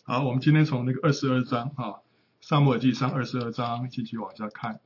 好，我们今天从那个22章撒母耳记上22章继续往下看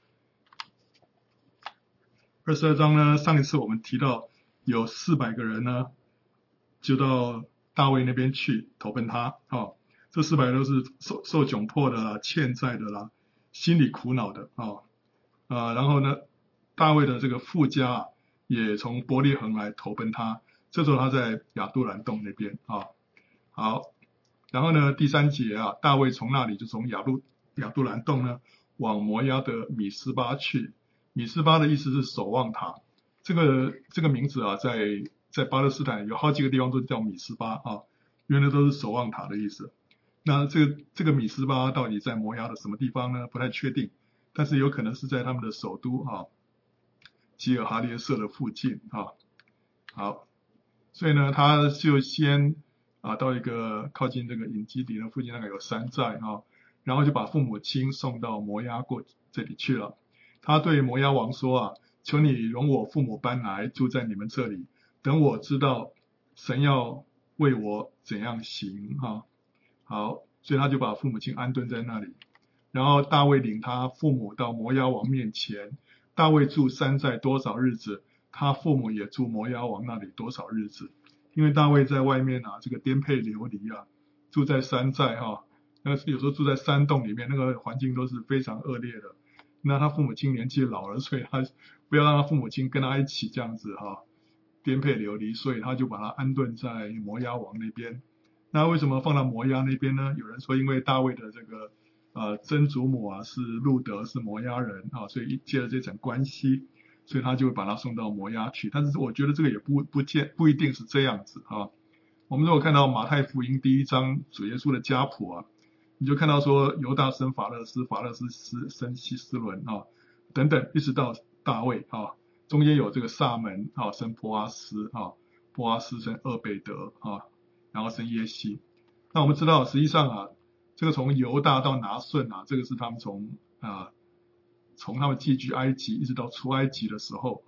22章呢，上一次我们提到有400个人呢，就到大卫那边去投奔他这400个都是受窘迫的啦、欠债的啦、心里苦恼的然后呢，大卫的这个父家也从伯利恒来投奔他，这时候他在亚杜兰洞那边好。然后呢，第3节大卫从那里就从亚杜兰洞呢往摩押的米斯巴去。米斯巴的意思是守望塔，这个名字在巴勒斯坦有好几个地方都叫米斯巴原来都是守望塔的意思。那这个米斯巴到底在摩押的什么地方呢？不太确定，但是有可能是在他们的首都吉尔哈列舍的附近好，所以呢，他就先到一个靠近这个隐基底的附近，那个有山寨然后就把父母亲送到摩押过这里去了。他对摩押王说求你容我父母搬来住在你们这里，等我知道神要为我怎样行好，所以他就把父母亲安顿在那里。然后大卫领他父母到摩押王面前，大卫住山寨多少日子，他父母也住摩押王那里多少日子。因为大卫在外面这个颠沛流离住在山寨那有时候住在山洞里面，那个环境都是非常恶劣的。那他父母亲年纪老了，所以他不要让他父母亲跟他一起这样子颠沛流离，所以他就把他安顿在摩押王那边。那为什么放到摩押那边呢？有人说因为大卫的这个曾祖母是路德，是摩押人所以借了这层关系，所以他就把他送到摩押去。但是我觉得这个也不一定是这样子我们如果看到马太福音第1章主耶稣的家谱你就看到说犹大生法勒斯，法勒斯生希斯伦等等，一直到大卫中间有这个撒门生波阿斯波阿斯生俄贝德然后生耶西。那我们知道实际上这个从犹大到拿顺这个是他们从他们寄居埃及一直到出埃及的时候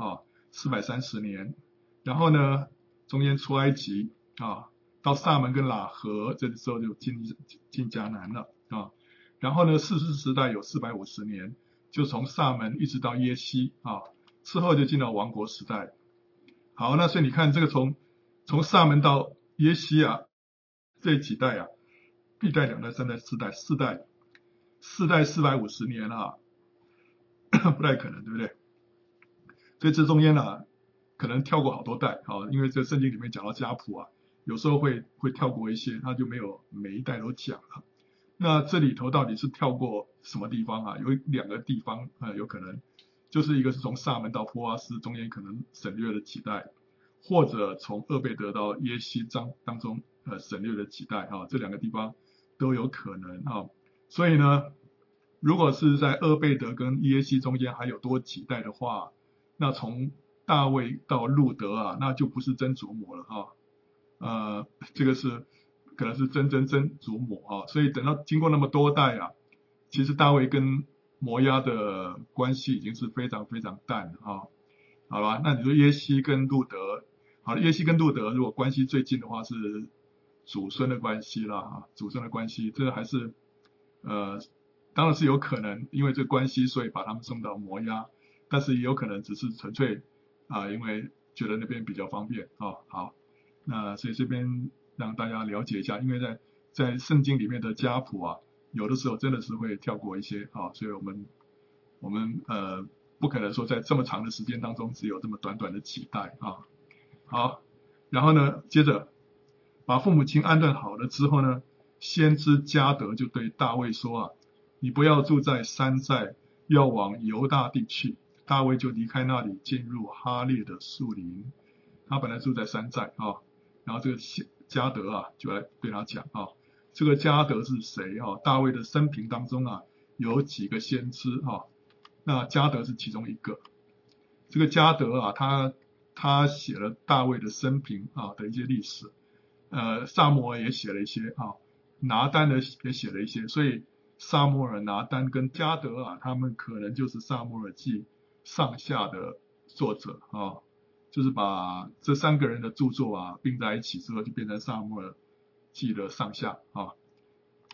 430年。然后呢，中间出埃及到撒门跟喇合，这时候就进迦南了然后呢，士师时代有450年，就从撒门一直到耶西之后就进到王国时代。好，那所以你看这个从撒门到耶西这几代1代、2代、3代、4代，4代450年不太可能，对不对？所以这中间可能跳过好多代因为这圣经里面讲到家谱有时候会跳过一些，他就没有每一代都讲了。那这里头到底是跳过什么地方有2个地方有可能，就是一个是从撒门到波阿斯中间可能省略了几代，或者从俄贝德到耶西当中省略了几代这2个地方都有可能所以呢，如果是在俄贝德跟耶西中间还有多几代的话，那从大卫到路德那就不是曾祖母了这个是可能是曾祖母所以等到经过那么多代其实大卫跟摩押的关系已经是非常非常淡了好吧，那你说耶西跟路德，好了，耶西跟路德如果关系最近的话是祖孙的关系啦祖孙的关系，这个还是当然是有可能因为这个关系所以把他们送到摩押，但是也有可能只是纯粹因为觉得那边比较方便好，那所以这边让大家了解一下，因为在圣经里面的家谱有的时候真的是会跳过一些所以我们不可能说在这么长的时间当中只有这么短短的几代好，然后呢，接着把父母亲安顿好了之后呢，先知迦得就对大卫说你不要住在山寨，要往犹大地去。大卫就离开那里，进入哈列的树林。他本来住在山寨然后这个迦得就来对他讲这个迦得是谁大卫的生平当中有几个先知那迦得是其中一个。这个迦得他写了大卫的生平的一些历史，撒母耳也写了一些拿单的也写了一些，所以撒母耳、拿单跟迦得他们可能就是撒母耳记上下的作者就是把这3个人的著作并在一起之后就变成撒母耳记的上下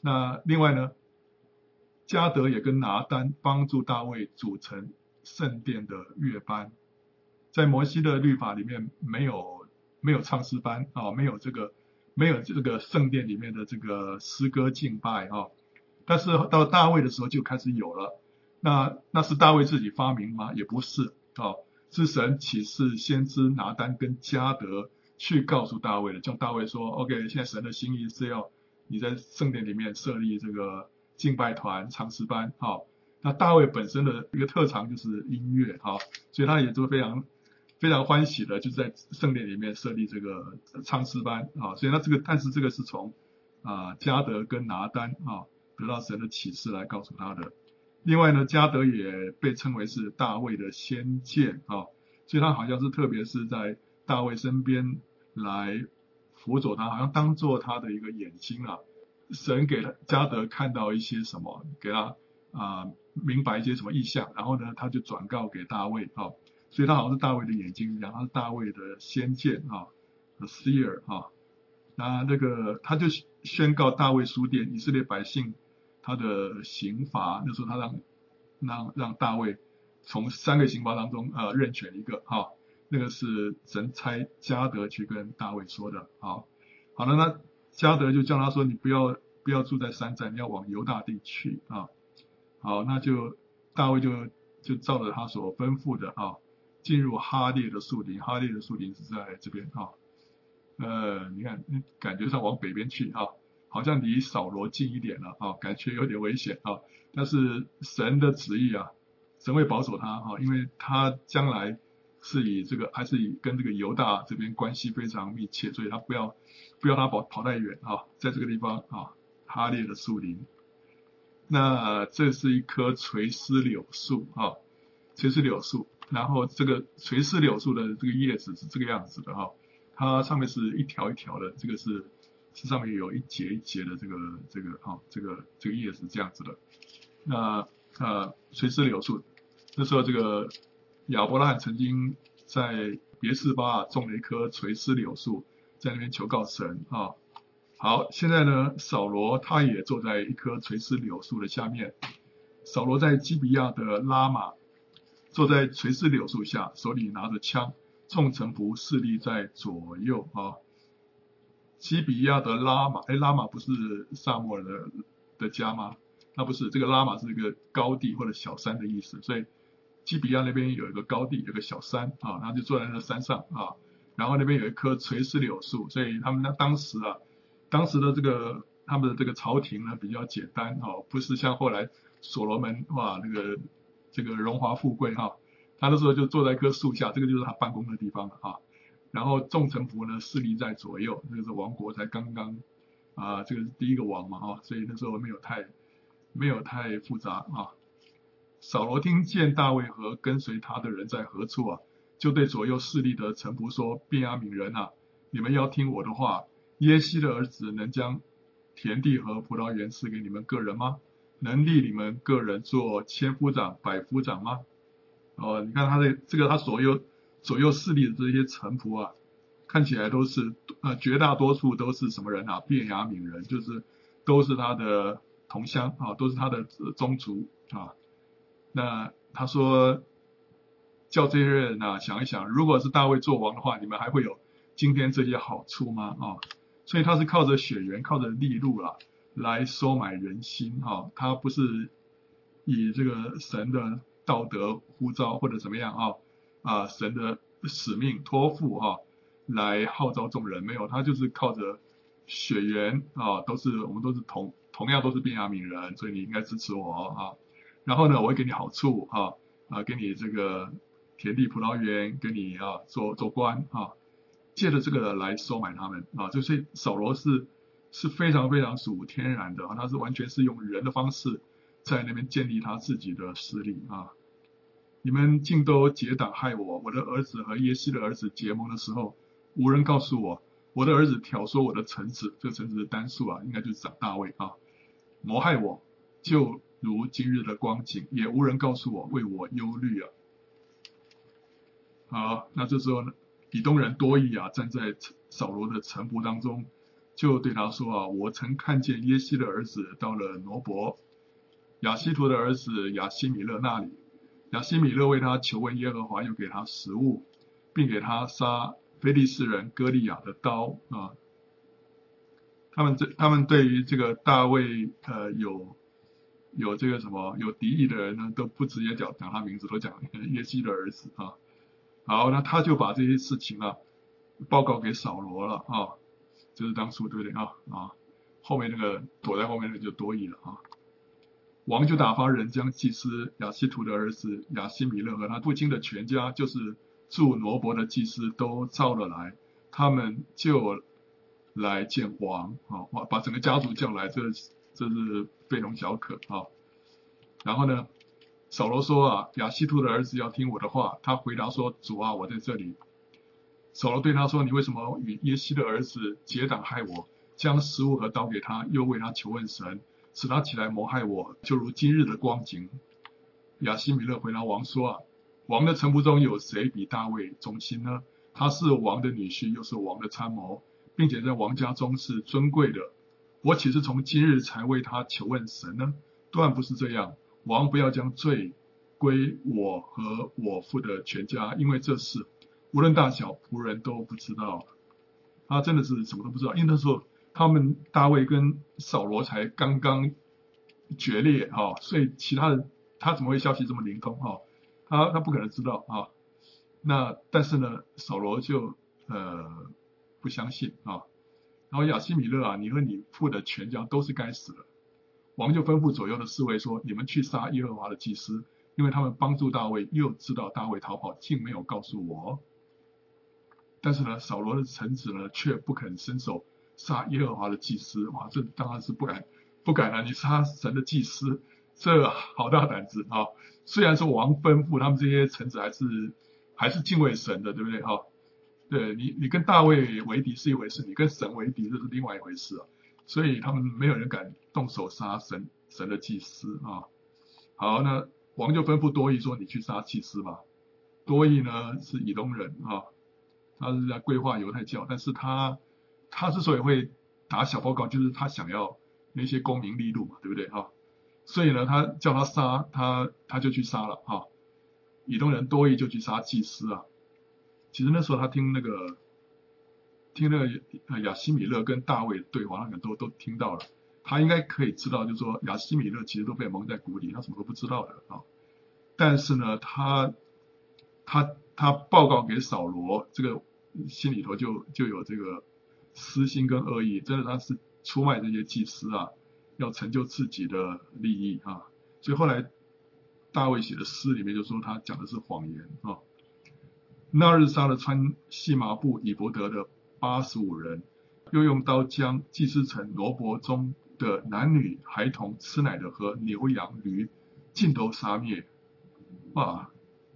那另外呢，迦得也跟拿单帮助大卫组成圣殿的乐班。在摩西的律法里面没有唱诗班啊，没有这个圣殿里面的这个诗歌敬拜啊，但是到大卫的时候就开始有了。那是大卫自己发明吗？也不是啊，是神启示先知拿单跟迦得去告诉大卫的，叫大卫说 OK， 现在神的心意是要你在圣殿里面设立这个敬拜团唱诗班啊。那大卫本身的一个特长就是音乐啊，所以他也就非常欢喜的，就是在圣殿里面设立这个唱诗班啊。所以但是这个是从迦得跟拿单得到神的启示来告诉他的。另外呢，迦得也被称为是大卫的先见啊，所以他好像是特别是在大卫身边来辅佐他，好像当做他的一个眼睛啊。神给迦得看到一些什么，给他明白一些什么意象，然后呢，他就转告给大卫啊。所以他好像是大卫的眼睛一样，他是大卫的先见the seer 那个他就宣告大卫书典以色列百姓他的刑罚。那时候他让大卫从3个刑罚当中任选一个那个是神差迦得去跟大卫说的。好了，那迦得就叫他说，你不要住在山寨，你要往犹大地去啊。好，那就大卫就照着他所吩咐的进入哈列的树林。哈列的树林是在这边你看感觉上往北边去好像离扫罗近一点了感觉有点危险但是神的旨意神会保守他因为他将来还是跟这个犹大这边关系非常密切，所以他不要他跑太远在这个地方哈列的树林。那这是一棵垂丝柳树垂丝柳树，然后这个垂丝柳树的这个叶子是这个样子的它上面是一条一条的，这个是上面有一节一节的这个叶子这样子的。那垂丝柳树，那时候这个亚伯拉罕曾经在别是巴种了一棵垂丝柳树，在那边求告神好，现在呢，扫罗他也坐在一棵垂丝柳树的下面。扫罗在基比亚的拉玛，坐在垂丝柳树下，手里拿着枪，众臣仆侍立在左右基比亚的拉玛，拉玛不是撒母耳的家吗？那不是，这个拉玛是一个高地或者小山的意思，所以基比亚那边有一个高地，有个小山然后就坐在那山上然后那边有一棵垂丝柳树，所以他们当时的他们的这个朝廷呢比较简单不是像后来所罗门这个荣华富贵他那时候就坐在一棵树下，这个就是他办公的地方了然后众臣仆呢侍立在左右，这个是王国才刚刚这个是第一个王嘛所以那时候没有太复杂扫罗听见大卫和跟随他的人在何处就对左右侍立的臣仆说，便雅悯人你们要听我的话，耶西的儿子能将田地和葡萄园赐给你们个人吗？能立你们个人做千夫长、百夫长吗？你看他左右势力的这些臣仆看起来都是绝大多数都是什么人便雅悯人，就是都是他的同乡都是他的宗族那他说叫这些人想一想，如果是大卫做王的话，你们还会有今天这些好处吗所以他是靠着血缘，靠着利禄来收买人心他不是以这个神的道德呼召或者怎么样神的使命托付来号召众人，没有，他就是靠着血缘我们都是同样都是便雅悯人，所以你应该支持我然后呢，我会给你好处给你这个田地葡萄园，给你做官借着这个来收买他们就是扫罗是非常非常属天然的他是完全是用人的方式在那边建立他自己的势力你们尽都结党害我，我的儿子和耶西的儿子结盟的时候，无人告诉我，我的儿子挑唆我的臣子，这个臣子是单数应该就是长大卫谋害我，就如今日的光景，也无人告诉我，为我忧虑好，那这时候呢，以东人多益站在扫罗的臣仆当中， 就对他说啊，我曾看见耶西的儿子到了挪伯亚希图的儿子亚希米勒那里，亚希米勒为他求问耶和华，又给他食物，并给他杀非利士人歌利亚的刀啊。他们对于这个大卫有这个什么有敌意的人呢，都不直接讲他名字，都讲耶西的儿子啊。好，那他就把这些事情啊报告给扫罗了啊，就是当初对不对啊？后面那个躲在后面的就多疑了啊。王就打发人将祭司亚希图的儿子亚希米勒和他父亲的全家，就是住挪伯的祭司都召了来，他们就来见王啊，把整个家族叫来，这是非同小可啊。然后呢，扫罗说啊，亚希图的儿子要听我的话。他回答说，主啊，我在这里。扫罗对他说，你为什么与耶西的儿子结党害我，将食物和刀给他，又为他求问神，使他起来谋害我，就如今日的光景。亚希米勒回答王说啊，王的臣仆中有谁比大卫忠心呢？他是王的女婿，又是王的参谋，并且在王家中是尊贵的。我岂是从今日才为他求问神呢？断不是这样。王不要将罪归我和我父的全家，因为这事无论大小，仆人都不知道。他真的是什么都不知道，因为那时候他们大卫跟扫罗才刚刚决裂啊，所以其他人他怎么会消息这么灵通啊？他不可能知道啊。那但是呢，扫罗就不相信啊。然后亚希米勒啊，你和你父的全家都是该死的。王就吩咐左右的侍卫说，你们去杀耶和华的祭司，因为他们帮助大卫，又知道大卫逃跑，竟没有告诉我。但是呢，扫罗的臣子呢，却不肯伸手杀耶和华的祭司。哇，这当然是不敢啊！你杀神的祭司，这好大胆子啊！虽然是王吩咐，他们这些臣子还是敬畏神的，对不对啊？对，你跟大卫为敌是一回事，你跟神为敌这是另外一回事啊。所以他们没有人敢动手杀神的祭司啊。好，那王就吩咐多益说，你去杀祭司吧。多益呢是以东人啊，他是在规划犹太教，但是他之所以会打小报告，就是他想要那些功名利禄嘛，对不对啊？所以呢，他叫他杀他就去杀了啊。以东人多益就去杀祭司啊。其实那时候他听那个亚希米勒跟大卫对话，那个都听到了，他应该可以知道，就是说亚希米勒其实都被蒙在鼓里，他什么都不知道的啊。但是呢，他报告给扫罗，这个心里头就有这个私心跟恶意，真的他是出卖这些祭司啊，要成就自己的利益啊。所以后来大卫写的诗里面就说他讲的是谎言啊。那日杀了穿细麻布以伯得的85人，又用刀将祭司城罗伯中的男女孩童、吃奶的和牛羊驴尽都杀灭。哇，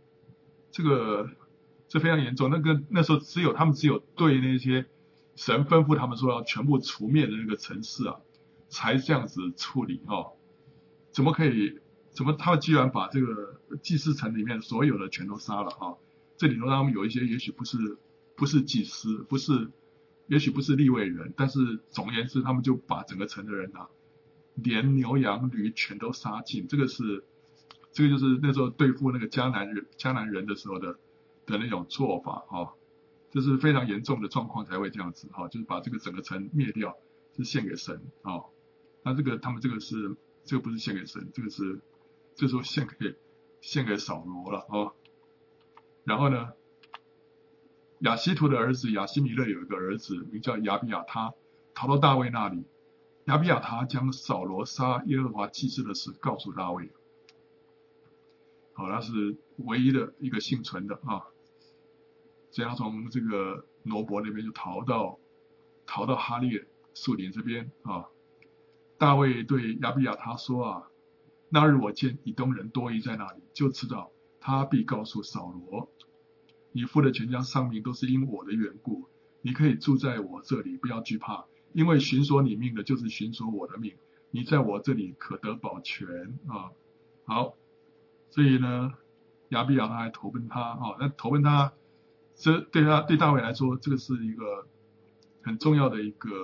这非常严重。那时候他们只有对那些神吩咐他们说要全部除灭的那个城市啊，才这样子处理哦。怎么他们居然把这个祭司城里面所有的全都杀了啊？这里头他们有一些也许不是祭司，也许不是利未人，但是总而言之，他们就把整个城的人啊，连牛羊驴全都杀尽。这个就是那时候对付那个迦南人的时候的那种做法啊，这是非常严重的状况才会这样子啊，就是把这个整个城灭掉，是献给神啊。那他们这个不是献给神，这时候献给扫罗了啊。然后呢，亚希图的儿子亚希米勒有一个儿子名叫亚比亚他，逃到大卫那里。亚比亚他将扫罗杀耶和华祭司的事告诉大卫。好，他是唯一的一个幸存的啊，所以他从这个挪伯那边就逃到哈列树林这边啊。大卫对亚比亚他说啊，那日我见以东人多益在那里，就知道他必告诉扫罗，你父的全家丧命都是因我的缘故，你可以住在我这里，不要惧怕，因为寻索你命的就是寻索我的命，你在我这里可得保全啊。好，所以呢，亚比亚他还投奔他啊，那投奔他，这对大卫来说，这个是一个很重要的一个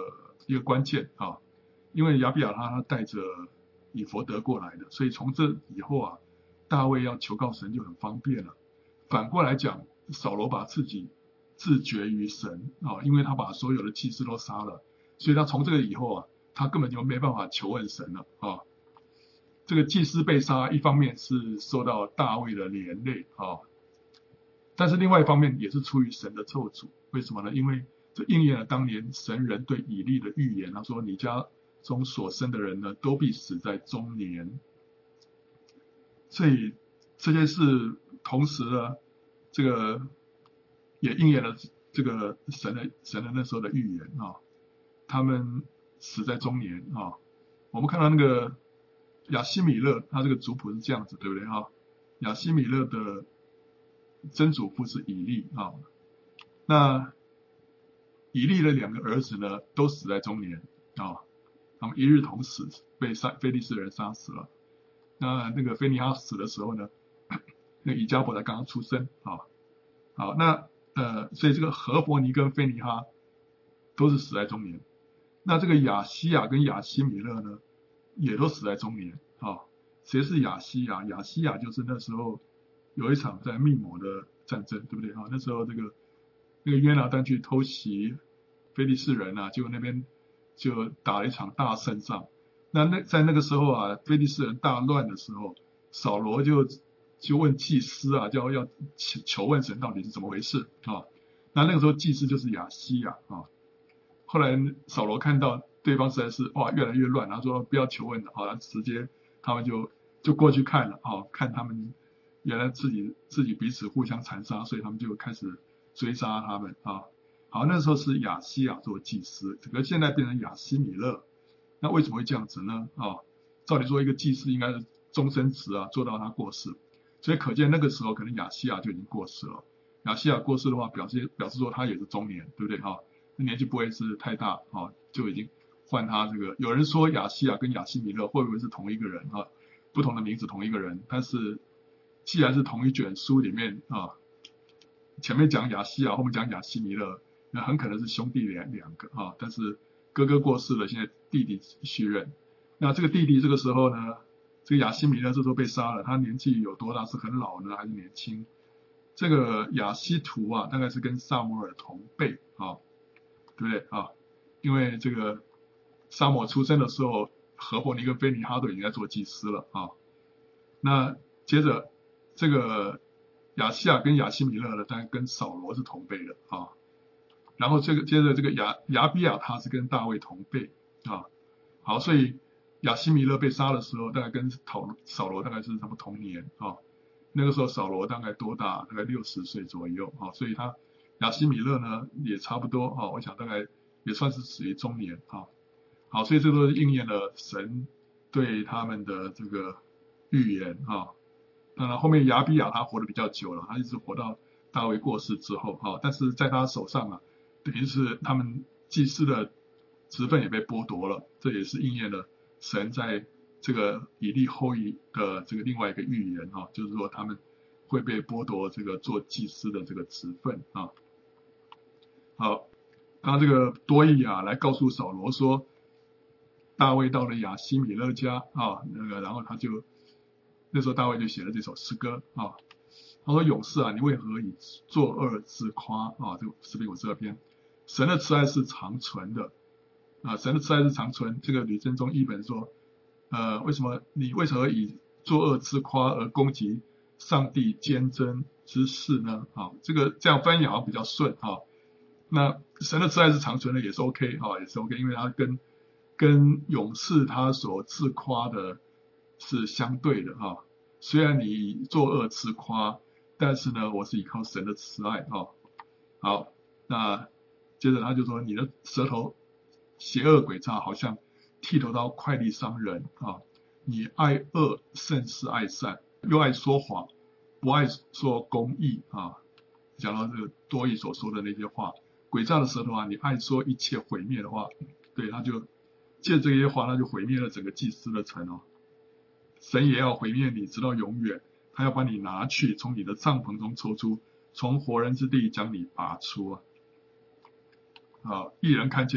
一个关键啊，因为亚比亚他带着以弗得过来的，所以从这以后啊，大卫要求告神就很方便了。反过来讲，扫罗把自己自绝于神啊，因为他把所有的祭司都杀了，所以他从这个以后啊，他根本就没办法求问神了啊。这个祭司被杀，一方面是受到大卫的连累啊，但是另外一方面也是出于神的咒诅。为什么呢？因为这应验了当年神人对以利的预言，他说：“你家中所生的人呢，都必死在中年。”所以这些事同时呢，这个也应验了这个神的那时候的预言啊，他们死在中年啊。我们看到那个亚希米勒，他这个族谱是这样子，对不对啊？亚希米勒的曾祖父是以利啊，那以利的2个儿子呢，都死在中年啊，他们一日同死，被非利士人杀死了。那个菲尼哈死的时候呢，那以迦伯才刚刚出生啊。好，那所以这个何伯尼跟菲尼哈都是死在中年。那这个亚西亚跟亚希米勒呢，也都死在中年啊。谁是亚西亚？亚西亚就是那时候有一场在密谋的战争，对不对啊？那时候那个约拿单去偷袭非利士人啊，结果那边就打了一场大胜仗。在那个时候啊，非利士人大乱的时候，扫罗就问祭司啊，要求问神到底是怎么回事啊。那个时候祭司就是亚西亚啊。后来扫罗看到对方实在是越来越乱，他说不要求问了啊，直接他们就过去看了啊，看他们原来自己彼此互相残杀，所以他们就开始追杀他们啊。好，那时候是亚西亚做祭司，可是现在变成亚希米勒。那为什么会这样子呢？啊，照理说一个祭司应该是终身职啊，做到他过世，所以可见那个时候可能亚西亚就已经过世了。亚西亚过世的话，表示说他也是中年，对不对啊？年纪不会是太大啊，就已经换他这个。有人说亚西亚跟亚希米勒会不会是同一个人啊？不同的名字同一个人，但是既然是同一卷书里面啊，前面讲亚西亚，后面讲亚希米勒，那很可能是兄弟两个啊，但是哥哥过世了，现在弟弟续任。那这个弟弟这个时候呢，这个亚希米勒这时候被杀了，他年纪有多大？是很老呢，还是年轻？这个亚希图啊，大概是跟撒母耳同辈啊，对不对啊？因为这个撒母耳出生的时候，何伯尼跟菲尼哈都已经在做祭司了啊。那接着这个亚西亚跟亚希米勒呢，当然跟扫罗是同辈的啊。然后接着这个亚比亚他是跟大卫同辈啊。好，所以亚希米勒被杀的时候，大概跟扫罗大概是他们同年啊。那个时候扫罗大概多大？大概60岁左右啊。所以亚希米勒呢也差不多啊，我想大概也算是属于中年啊。好，所以这都是应验了神对他们的这个预言啊。当然后面亚比亚他活得比较久了，他一直活到大卫过世之后啊。但是在他手上啊，等于是他们祭司的职分也被剥夺了，这也是应验了神在这个以利后裔的这个另外一个预言啊，就是说他们会被剥夺这个做祭司的这个职分啊。好，当这个多益啊来告诉扫罗说，大卫到了亚希米勒家啊，然后那时候大卫就写了这首诗歌啊。他说：“勇士啊，你为何以作恶自夸啊？”这个诗篇52篇，神的慈爱是长存的啊，神的慈爱是长存。这个吕振中译本说，你为什么以作恶自夸而攻击上帝坚贞之事呢？啊，这样翻译好像比较顺啊。那神的慈爱是长存的也是 OK 啊，也是 OK， 因为他跟勇士他所自夸的是相对的啊。虽然你作恶自夸，但是呢，我是依靠神的慈爱啊。好，那接着他就说，你的舌头邪恶诡诈，好像剃头刀快利伤人啊。你爱恶胜似爱善，又爱说谎，不爱说公义啊。讲到这个多益所说的那些话，诡诈的舌头啊，你爱说一切毁灭的话，对，他就借这些话，他就毁灭了整个祭司的城哦。神也要毁灭你，直到永远。他要把你拿去，从你的帐篷中抽出，从活人之地将你拔出啊！啊，一人看见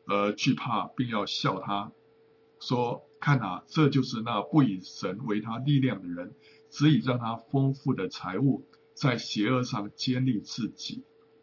惧怕，并要笑他，说：看啊，这就是那不以神为他力量的人，只以让他丰富的财物在邪恶上坚立自己。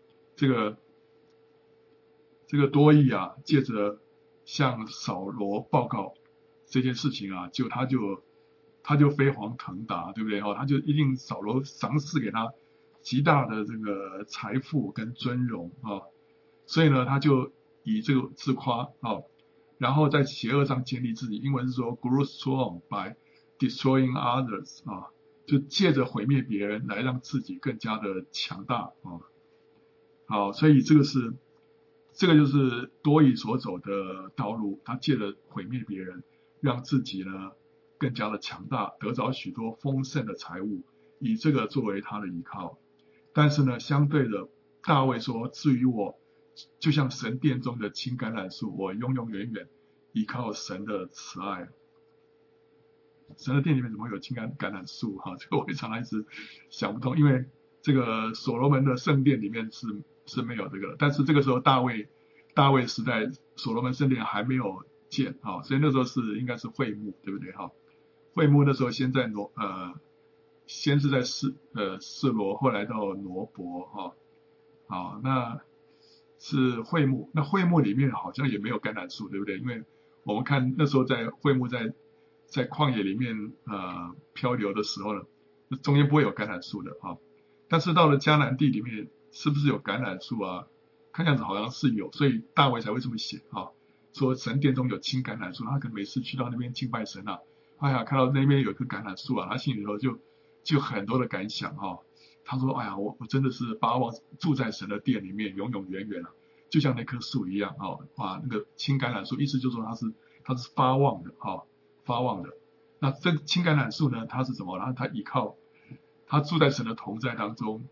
这个多益啊，借着向扫罗报告这件事情啊，他就飞黄腾达，对不对？他就一定扫罗赏赐给他极大的这个财富跟尊荣啊，所以呢，他就以这个自夸啊，然后在邪恶上建立自己。英文是说 grow strong by destroying others 啊，就借着毁灭别人来让自己更加的强大啊。好，所以这个就是多益所走的道路，他借着毁灭别人，让自己呢更加的强大，得着许多丰盛的财物，以这个作为他的依靠。但是呢，相对的，大卫说：至于我，就像神殿中的青橄榄树，我永永远远依靠神的慈爱。神的殿里面怎么会有青橄榄树？这个我也常常一直想不通，因为这个所罗门的圣殿里面是没有这个的，但是这个时候大卫时代，所罗门圣殿还没有建所以那时候应该是会幕，对不对会幕那时候先是在示罗，后来到挪伯那是会幕，那会幕里面好像也没有橄榄树，对不对？因为我们看那时候在会幕在旷野里面漂流的时候呢，中间不会有橄榄树的但是到了迦南地里面，是不是有橄榄树啊？看样子好像是有，所以大卫才会这么写说神殿中有青橄榄树，他可能每次去到那边敬拜神哎呀，看到那边有一棵橄榄树他心里头就很多的感想他说：哎呀，我真的是发望住在神的殿里面，永永远远就像那棵树一样那个青橄榄树，意思就是说它是发望的发望的。那这青橄榄树呢，它是什么？然后它依靠，它住在神的同在当中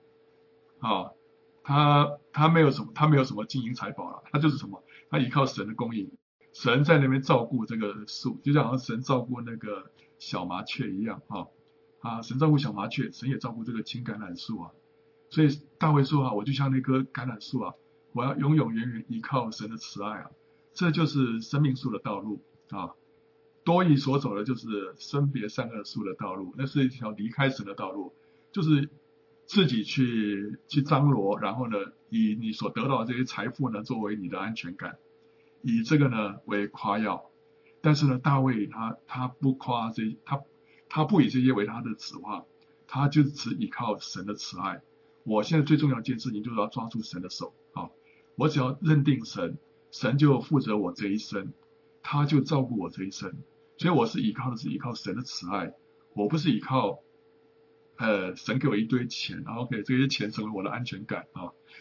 他没有什么金银财宝了，他就是什么？他依靠神的供应，神在那边照顾这个树，就像好像神照顾那个小麻雀一样神照顾小麻雀，神也照顾这个青橄榄树所以大卫说我就像那棵橄榄树我要永永远远依靠神的慈爱这就是生命树的道路多益所走的就是分别善恶树的道路，那是一条离开神的道路，就是自己去张罗，然后呢，以你所得到的这些财富呢，作为你的安全感，以这个呢为夸耀。但是呢，大卫他不夸他不以这些为他的指望，他就只依靠神的慈爱。我现在最重要的一件事情就是要抓住神的手我只要认定神，神就负责我这一生，他就照顾我这一生。所以我是依靠神的慈爱，我不是依靠神给我一堆钱，然后给这些钱成为我的安全感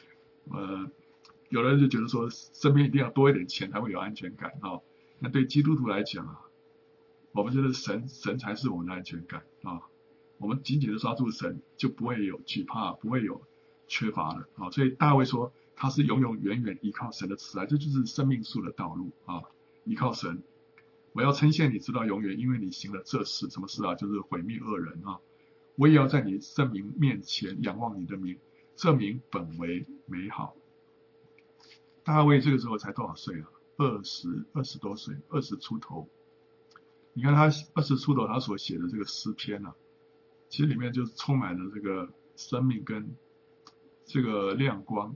有人就觉得说身边一定要多一点钱才会有安全感那对基督徒来讲我们觉得神才是我们的安全感我们紧紧的抓住神，就不会有惧怕，不会有缺乏的所以大卫说他是永永远远依靠神的慈爱，这就是生命树的道路依靠神。我要称谢你直到永远，因为你行了这事。什么事就是毁灭恶人我也要在你圣名面前仰望你的名，这名本为美好。大卫这个时候才多少岁20多岁，20出头。你看他20出头，他所写的这个诗篇其实里面就充满了这个生命跟这个亮光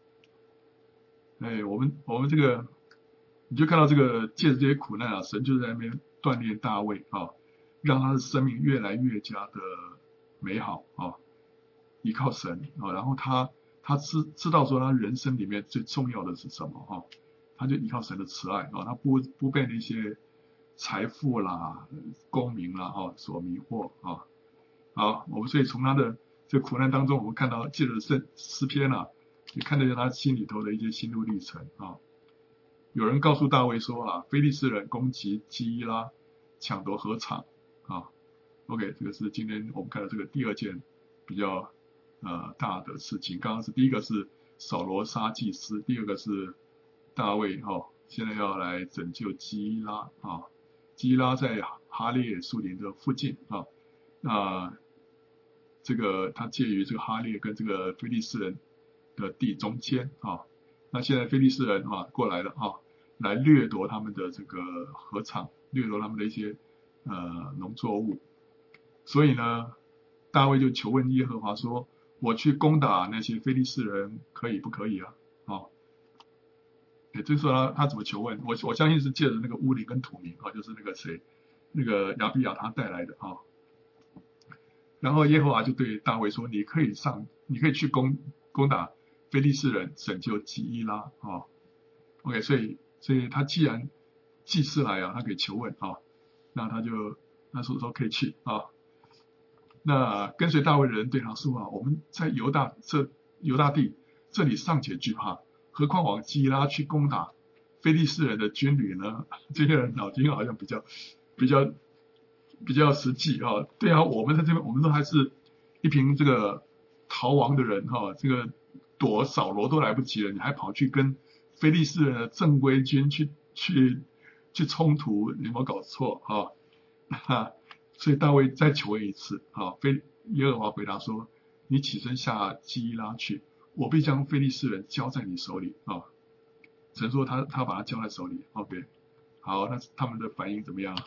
我们这个你就看到这个借着这些苦难神就在那边锻炼大卫让他的生命越来越加的美好依靠神然后他知道说他人生里面最重要的是什么他就依靠神的慈爱他不被那些财富啦、功名啦所迷惑好，我们所以从他的这苦难当中，我们看到借着诗篇也看得见他心里头的一些心路历程有人告诉大卫说非利士人攻击基拉，抢夺禾场OK， 这个是今天我们看到这个第二件比较大的事情。刚刚是第一个是扫罗杀祭司，第二个是大卫现在要来拯救基拉基拉在哈列树林的附近那这个他介于这个哈列跟这个非利士人的地中间那现在非利士人过来了来掠夺他们的这个禾场，掠夺他们的一些农作物。所以呢，大卫就求问耶和华说：“我去攻打那些非利士人，可以不可以啊？”哦，这时候他怎么求问？我相信是借着那个乌里跟土民啊，就是那个谁，那个亚比亚他带来的啊。然后耶和华就对大卫说：“你可以去攻打非利士人，拯救基伊拉啊。”OK， 所以他既然祭司来啊，他可以求问啊，那他说可以去啊。那跟随大卫的人对他说啊：“我们在犹大地这里尚且惧怕，何况往基伊拉去攻打非利士人的军旅呢？”这些人脑筋好像比较实际啊。对啊，我们在这边，我们都还是一瓶这个逃亡的人哈，这个躲扫罗都来不及了，你还跑去跟非利士人的正规军去冲突，你有没有搞错啊？所以大卫再求问一次啊，耶和华回答说：“你起身下基伊拉去，我必将非利士人交在你手里啊。”神说他把他交在手里 ，OK， 好，那他们的反应怎么样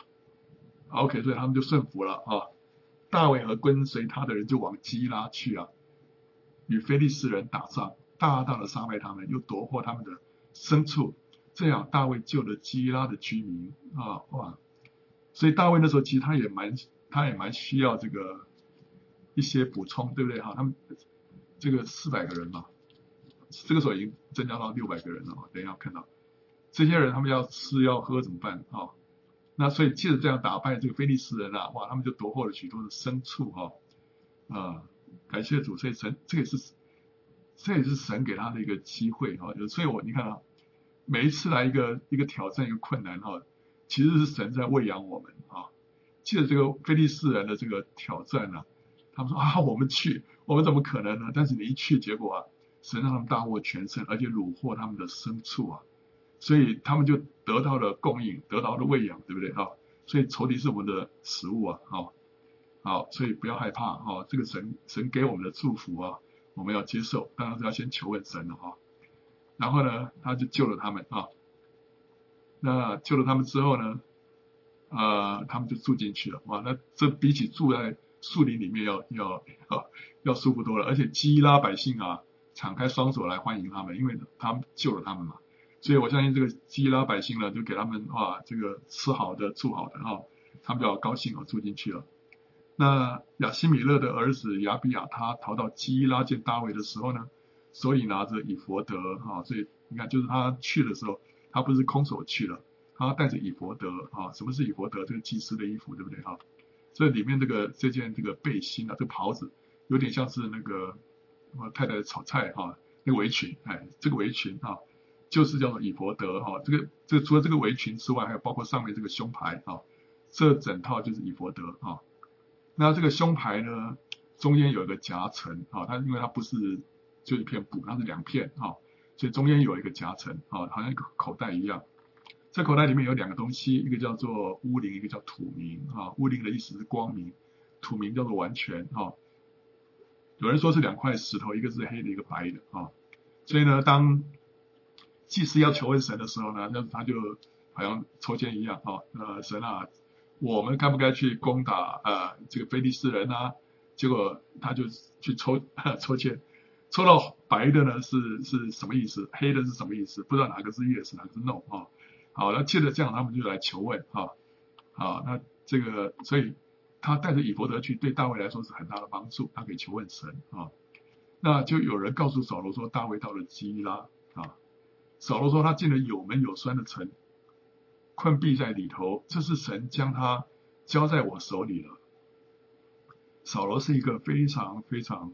？OK， 所以他们就顺服了啊。大卫和跟随他的人就往基伊拉去啊，与非利士人打仗，大大的杀败他们，又夺获他们的牲畜。这样大卫救了基伊拉的居民啊，哇！所以大卫那时候其实他也蛮需要这个一些补充，对不对哈？他们这个400个人嘛，这个时候已经增加到600个人了。等一下看到这些人他们要吃要喝怎么办啊？那所以借着这样打败这个非利士人啊，哇，他们就夺获了许多的牲畜感谢主，所以这也是神给他的一个机会所以你看啊，每一次来一个挑战一个困难其实是神在喂养我们啊。借着这个非利士人的这个挑战呢，他们说啊，我们怎么可能呢？但是你一去，结果啊，神让他们大获全胜，而且虏获他们的牲畜啊。所以他们就得到了供应，得到了喂养，对不对所以仇敌是我们的食物啊，好，所以不要害怕这个神给我们的祝福啊，我们要接受，当然是要先求问神的然后呢，他就救了他们那救了他们之后呢，他们就住进去了哇，那这比起住在树林里面要舒服多了，而且基伊拉百姓啊，敞开双手来欢迎他们，因为他们救了他们嘛。所以我相信这个基伊拉百姓呢，就给他们这个吃好的住好的他们比较高兴住进去了。那亚希米勒的儿子亚比亚他逃到基伊拉见大卫的时候呢，手里拿着以弗得所以你看就是他去的时候，他不是空手去了，他带着以弗得什么是以弗得？这个祭司的衣服，对不对所以里面这件这个背心这个袍子有点像是那个我太太炒菜那个围裙，这个围裙就是叫做以弗得这个除了这个围裙之外，还有包括上面这个胸牌这整套就是以弗得那这个胸牌呢，中间有一个夹层它因为它不是就一片布，它是2片所以中间有一个夹层好像一个口袋一样。这口袋里面有2个东西，一个叫做乌灵，一个叫土明乌灵的意思是光明，土明叫做完全有人说是2块石头，一个是黑的，一个白的所以呢，当祭司要求问神的时候呢，那他就好像抽签一样神啊，我们该不该去攻打这个非利士人啊？结果他就去抽签，抽到白的呢是什么意思？黑的是什么意思？不知道哪个是 yes， 哪个是 no 好，那接着这样他们就来求问那这个所以他带着以弗得去，对大卫来说是很大的帮助，他可以求问神那就有人告诉扫罗说，大卫到了基伊拉扫罗说他进了有门有栓的城，困闭在里头，这是神将他交在我手里了。扫罗是一个非常非常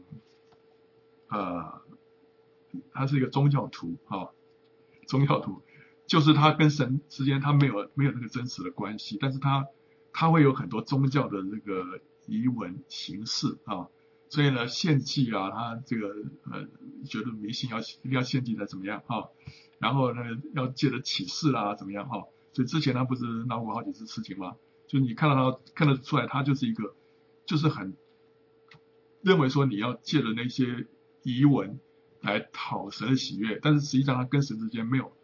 他是一个宗教徒宗教徒就是他跟神之间他没有那个真实的关系，但是他会有很多宗教的这个仪文形式所以呢献祭他这个觉得迷信一定要献祭才怎么样然后呢要借着启示怎么样所以之前他不是闹过好几次事情吗？就是你看得出来他就是很认为说你要借着那些仪文来讨神的喜悦，但是实际上他跟神之间没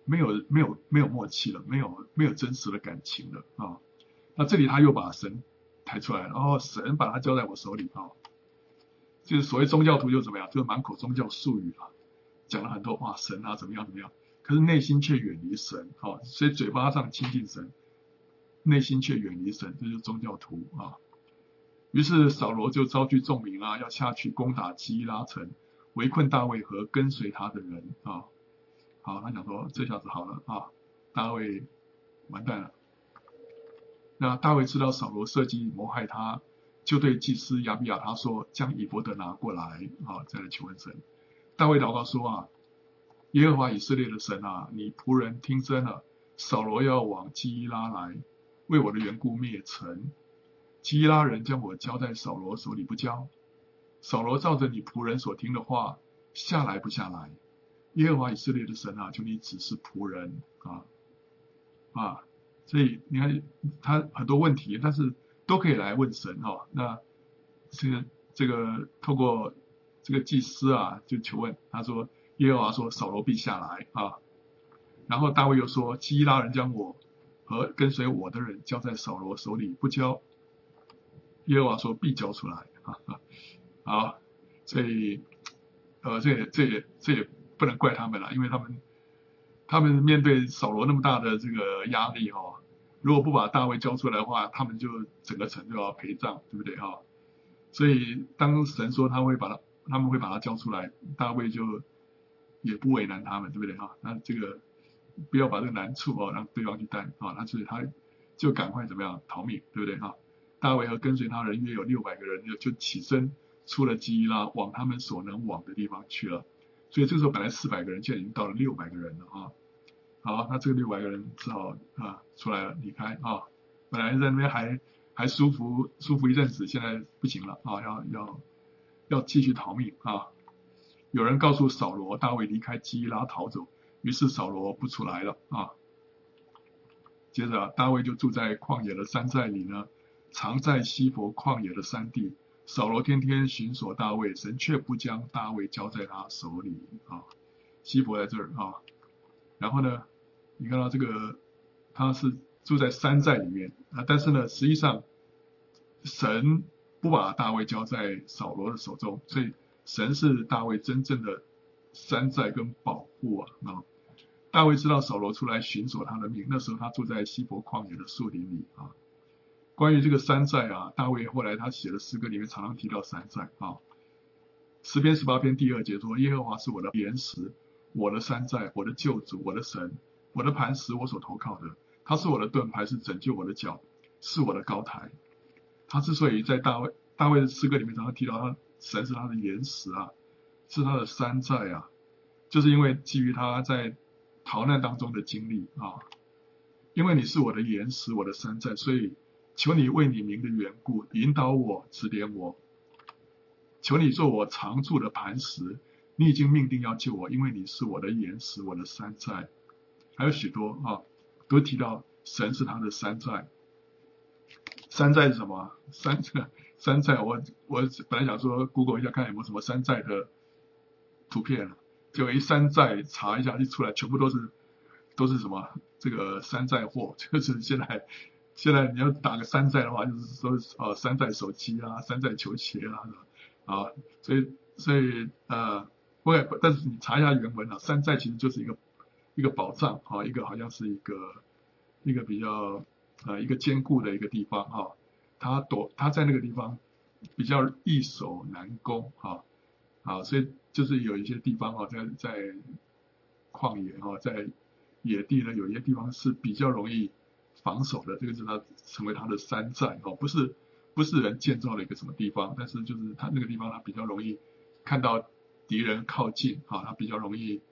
没有默契了，没有真实的感情了啊。那这里他又把神抬出来了，然后神把他交在我手里啊。就是所谓宗教徒就怎么样，就满口宗教术语啊，讲了很多哇神啊怎么样怎么样，可是内心却远离神啊。所以嘴巴上亲近神，内心却远离神，这就是宗教徒啊。于是扫罗就召集众民啊，要下去攻打基伊拉城，围困大卫和跟随他的人啊。好，他想说这下子好了啊，大卫完蛋了。那大卫知道扫罗设计谋害他，就对祭司亚比亚他说：“将以弗得拿过来啊，再来求问神。”大卫祷告说啊，耶和华以色列的神啊，你仆人听真了，扫罗要往基伊拉来，为我的缘故灭城。基伊拉人将我交在扫罗手里不交，扫罗照着你仆人所听的话，下来不下来？耶和华以色列的神啊，求你指示仆人啊。所以你看他很多问题，但是都可以来问神哦。那这个透过这个祭司啊，就求问他说，耶和华说扫罗必下来啊。然后大卫又说，基伊拉人将我和跟随我的人交在扫罗手里不交，耶和华说必交出来啊。好，所以这也不能怪他们了，因为他们面对扫罗那么大的这个压力哈，如果不把大卫交出来的话，他们就整个城就要陪葬，对不对哈？所以当神说他们会把他交出来，大卫就也不为难他们，对不对哈？那这个不要把这个难处让对方去担啊，那所以他就赶快怎么样逃命，对不对哈？大卫和跟随他人约有600个人，就起身出了基伊拉，往他们所能往的地方去了。所以这个时候本来400个人，现在已经到了600个人了啊。好，那这个600个人只好出来了，离开啊。本来在那边还舒服一阵子，现在不行了啊，要继续逃命啊。有人告诉扫罗，大卫离开基伊拉逃走，于是扫罗不出来了啊。接着大卫就住在旷野的山寨里呢，藏在西弗旷野的山地。扫罗天天寻索大卫，神却不将大卫交在他手里啊。西弗在这儿啊。然后呢，你看到这个他是住在山寨里面啊，但是呢，实际上神不把大卫交在扫罗的手中，所以神是大卫真正的山寨跟保护啊。大卫知道扫罗出来寻索他的命，那时候他住在西伯旷野的树林里啊。关于这个山寨啊，大卫后来他写的诗歌里面常常提到山寨啊。诗篇18篇第2节说：耶和华是我的岩石，我的山寨，我的救主，我的神，我的磐石，我所投靠的。他是我的盾牌，是拯救我的脚，是我的高台。他之所以在大卫的诗歌里面常常提到神是他的岩石啊，是他的山寨啊，就是因为基于他在逃难当中的经历啊。因为你是我的岩石，我的山寨，所以求你为你名的缘故引导我，指点我。求你做我常住的磐石，你已经命定要救我，因为你是我的岩石，我的山寨。还有许多都提到神是他的山寨。山寨是什么？山寨，我本来想说 Google 一下看有没有什么山寨的图片，结果一山寨查一下一出来，全部都是什么这个山寨货，就是现在你要打个山寨的话，就是说山寨手机啊，山寨球鞋啊，所以但是你查一下原文山寨其实就是一个宝藏啊，一个好像是一个比较一个坚固的一个地方啊，他在那个地方比较易守难攻啊，所以就是有一些地方在旷野在野地呢，有一些地方是比较容易防守的，这个是他成为他的山寨不是人建造的一个什么地方，但是就是他那个地方他比较容易看到敌人靠近他比较容易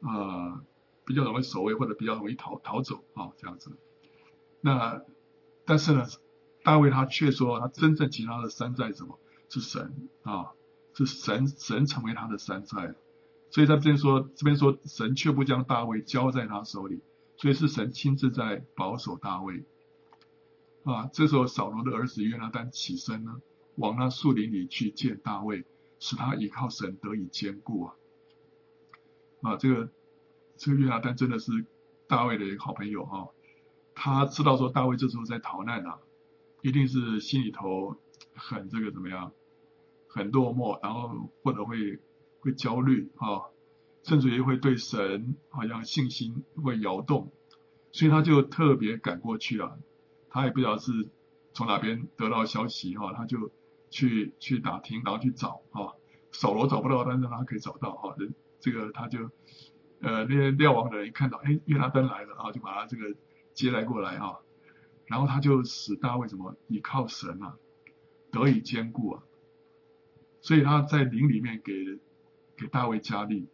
守卫或者比较容易逃走这样子。那但是呢，大卫他却说他真正其他的山寨是什么？是神是神成为他的山寨。所以他这边说神却不将大卫交在他手里，所以是神亲自在保守大卫这时候扫罗的儿子约拿单起身呢，往那树林里去见大卫，使他倚靠神得以坚固这个约拿单真的是大卫的一个好朋友他知道说大卫这时候在逃难一定是心里头很这个怎么样，很落寞，然后或者会焦虑甚至于会对神好像信心会摇动，所以他就特别赶过去了。他也不知道是从哪边得到消息他就去打听，然后去找扫罗找不到，但是他可以找到这个他就那些瞭望的人一看到约拿单来了就把他这个接来过来然后他就使大卫什么倚靠神得以坚固所以他在灵里面给大卫加力，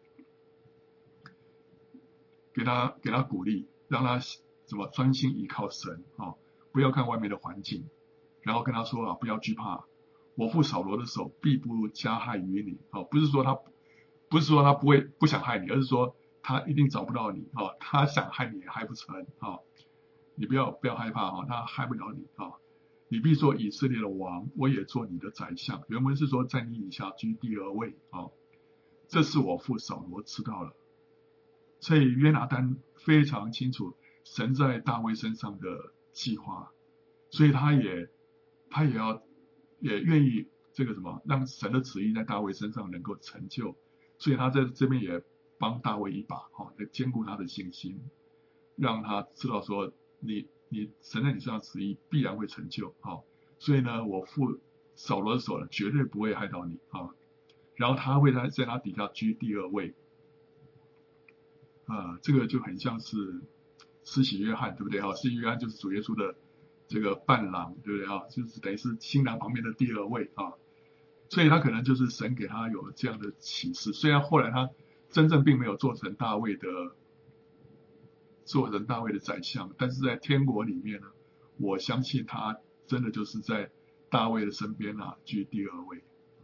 给他鼓励，让他怎么专心依靠神不要看外面的环境，然后跟他说不要惧怕，我父扫罗的手必不加害于你不是说他不想害你，而是说他一定找不到你他想害你也害不成你不要害怕他害不了你你必做以色列的王，我也做你的宰相。原文是说在你以下居第2位这是我父扫罗知道了。所以约拿单非常清楚神在大卫身上的计划，所以他也愿意这个什么，让神的旨意在大卫身上能够成就，所以他在这边也帮大卫一把来兼顾他的信心，让他知道说你神在你身上的旨意必然会成就所以呢，我父扫罗的手呢绝对不会害到你然后他会在他底下居第2位这个就很像是施洗约翰，对不对施洗约翰就是主耶稣的这个伴郎，对不对就是等于是新郎旁边的第2位所以他可能就是神给他有这样的启示，虽然后来他真正并没有做成大卫的宰相，但是在天国里面呢，我相信他真的就是在大卫的身边居第2位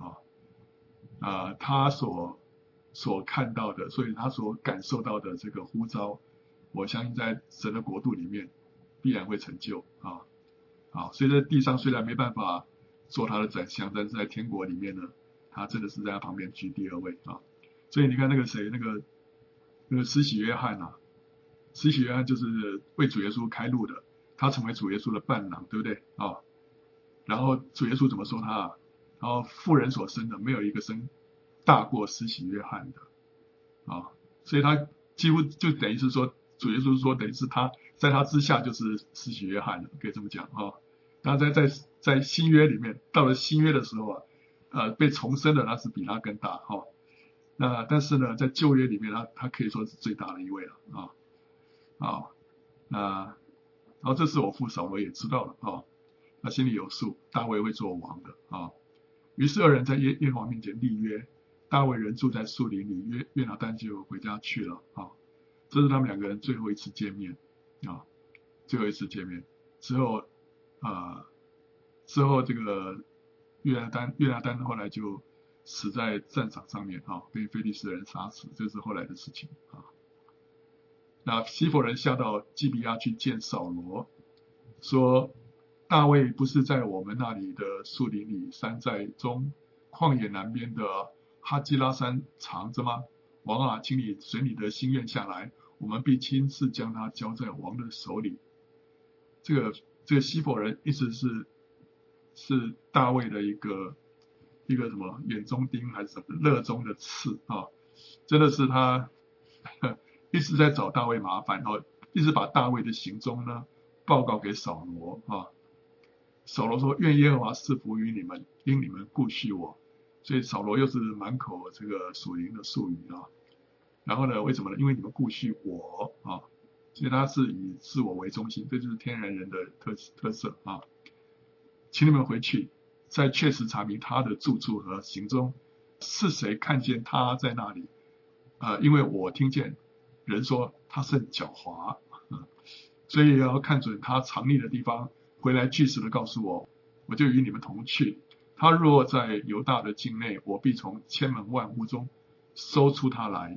他所看到的，所以他所感受到的这个呼召，我相信在神的国度里面必然会成就所以在地上虽然没办法做他的宰相，但是在天国里面呢，他真的是在他旁边居第2位所以你看那个谁，那个施洗约翰施洗约翰就是为主耶稣开路的，他成为主耶稣的伴郎，对不对然后主耶稣怎么说他然后妇人所生的没有一个生大过施洗约翰的所以他几乎就等于是说，主耶稣说等于是他在他之下就是施洗约翰了，可以这么讲当然在新约里面，到了新约的时候被重生的那是比他更大那但是呢，在旧约里面他可以说是最大的一位了然后这是我父扫罗也知道了他心里有数，大卫会做王的于是2人在耶和华面前立约，大卫人住在树林里，约拿单就回家去了这是他们2个人最后一次见面最后一次见面之后这个约拿单后来就死在战场上面被非利士人杀死，这是后来的事情那西弗人下到基比亚去见扫罗，说大卫不是在我们那里的树林里、山寨中、旷野南边的哈基拉山藏着吗？王请你随你的心愿下来，我们必亲自将他交在王的手里。这个西弗人一直是大卫的一个什么眼中钉还是什么热中的刺真的是他一直在找大卫麻烦一直把大卫的行踪呢报告给扫罗扫罗说愿耶和华赐福于你们，因你们顾恤我。所以扫罗又是满口这个属灵的术语然后呢为什么呢？因为你们顾恤我所以他是以自我为中心，这就是天然人的特色请你们回去再确实查明他的住处和行踪，是谁看见他在那里因为我听见人说他甚狡猾所以要看准他藏匿的地方，回来据实的告诉我，我就与你们同去。他若在犹大的境内，我必从千门万户中搜出他来。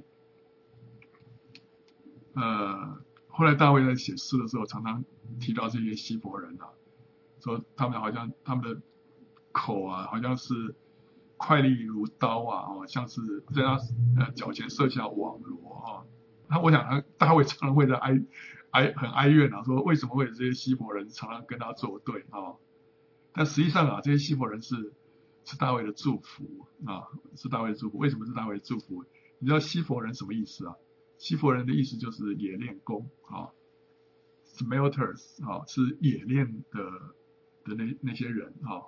后来大卫在写诗的时候，常常提到这些希伯人说他们好像他们的口好像是快利如刀像是在他脚前设下网罗我想大卫常常会在很哀怨啊，说为什么会有这些希伯人常常跟他作对啊？但实际上啊，这些希伯人是大卫的祝福啊，是大卫的祝福。为什么是大卫的祝福？你知道希伯人什么意思啊？希伯人的意思就是冶炼工啊 ，smelters 啊，是冶炼的那些人啊。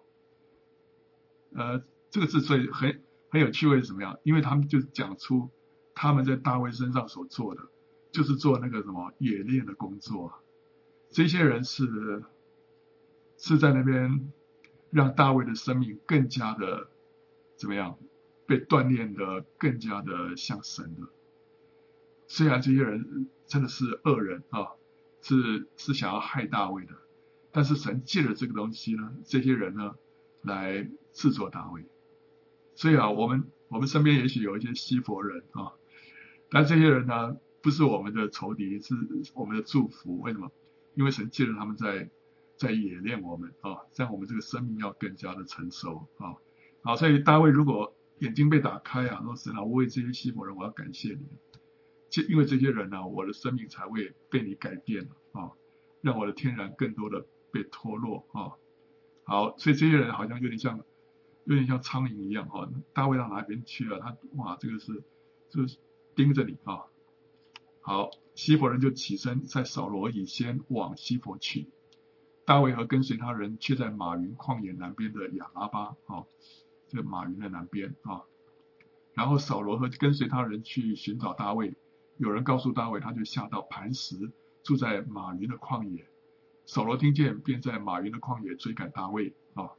这个字所以很有趣味是什么样？因为他们就讲出他们在大卫身上所做的，就是做那个什么冶炼的工作。这些人是在那边让大卫的生命更加的怎么样，被锻炼的更加的像神的。虽然这些人真的是恶人啊，是想要害大卫的，但是神借了这个东西呢，这些人呢来制作大卫。所以啊，我们身边也许有一些希伯人啊，但这些人呢不是我们的仇敌，是我们的祝福。为什么？因为神借着他们在冶炼我们啊，让我们这个生命要更加的成熟啊。好，所以大卫如果眼睛被打开啊，说神啊，我为这些希伯人我要感谢你，因为这些人呢，我的生命才会被你改变了啊，让我的天然更多的被脱落啊。好，所以这些人好像有点像苍蝇一样啊，大卫到哪边去了？哇，这个就是盯着你啊。好，希伯人就起身，在扫罗以先往西弗去。大卫和跟随他人却在马云旷野南边的亚拉巴啊，这个马云的南边啊。然后扫罗和跟随他人去寻找大卫，有人告诉大卫，他就下到磐石，住在马云的旷野。扫罗听见，便在马云的旷野追赶大卫啊。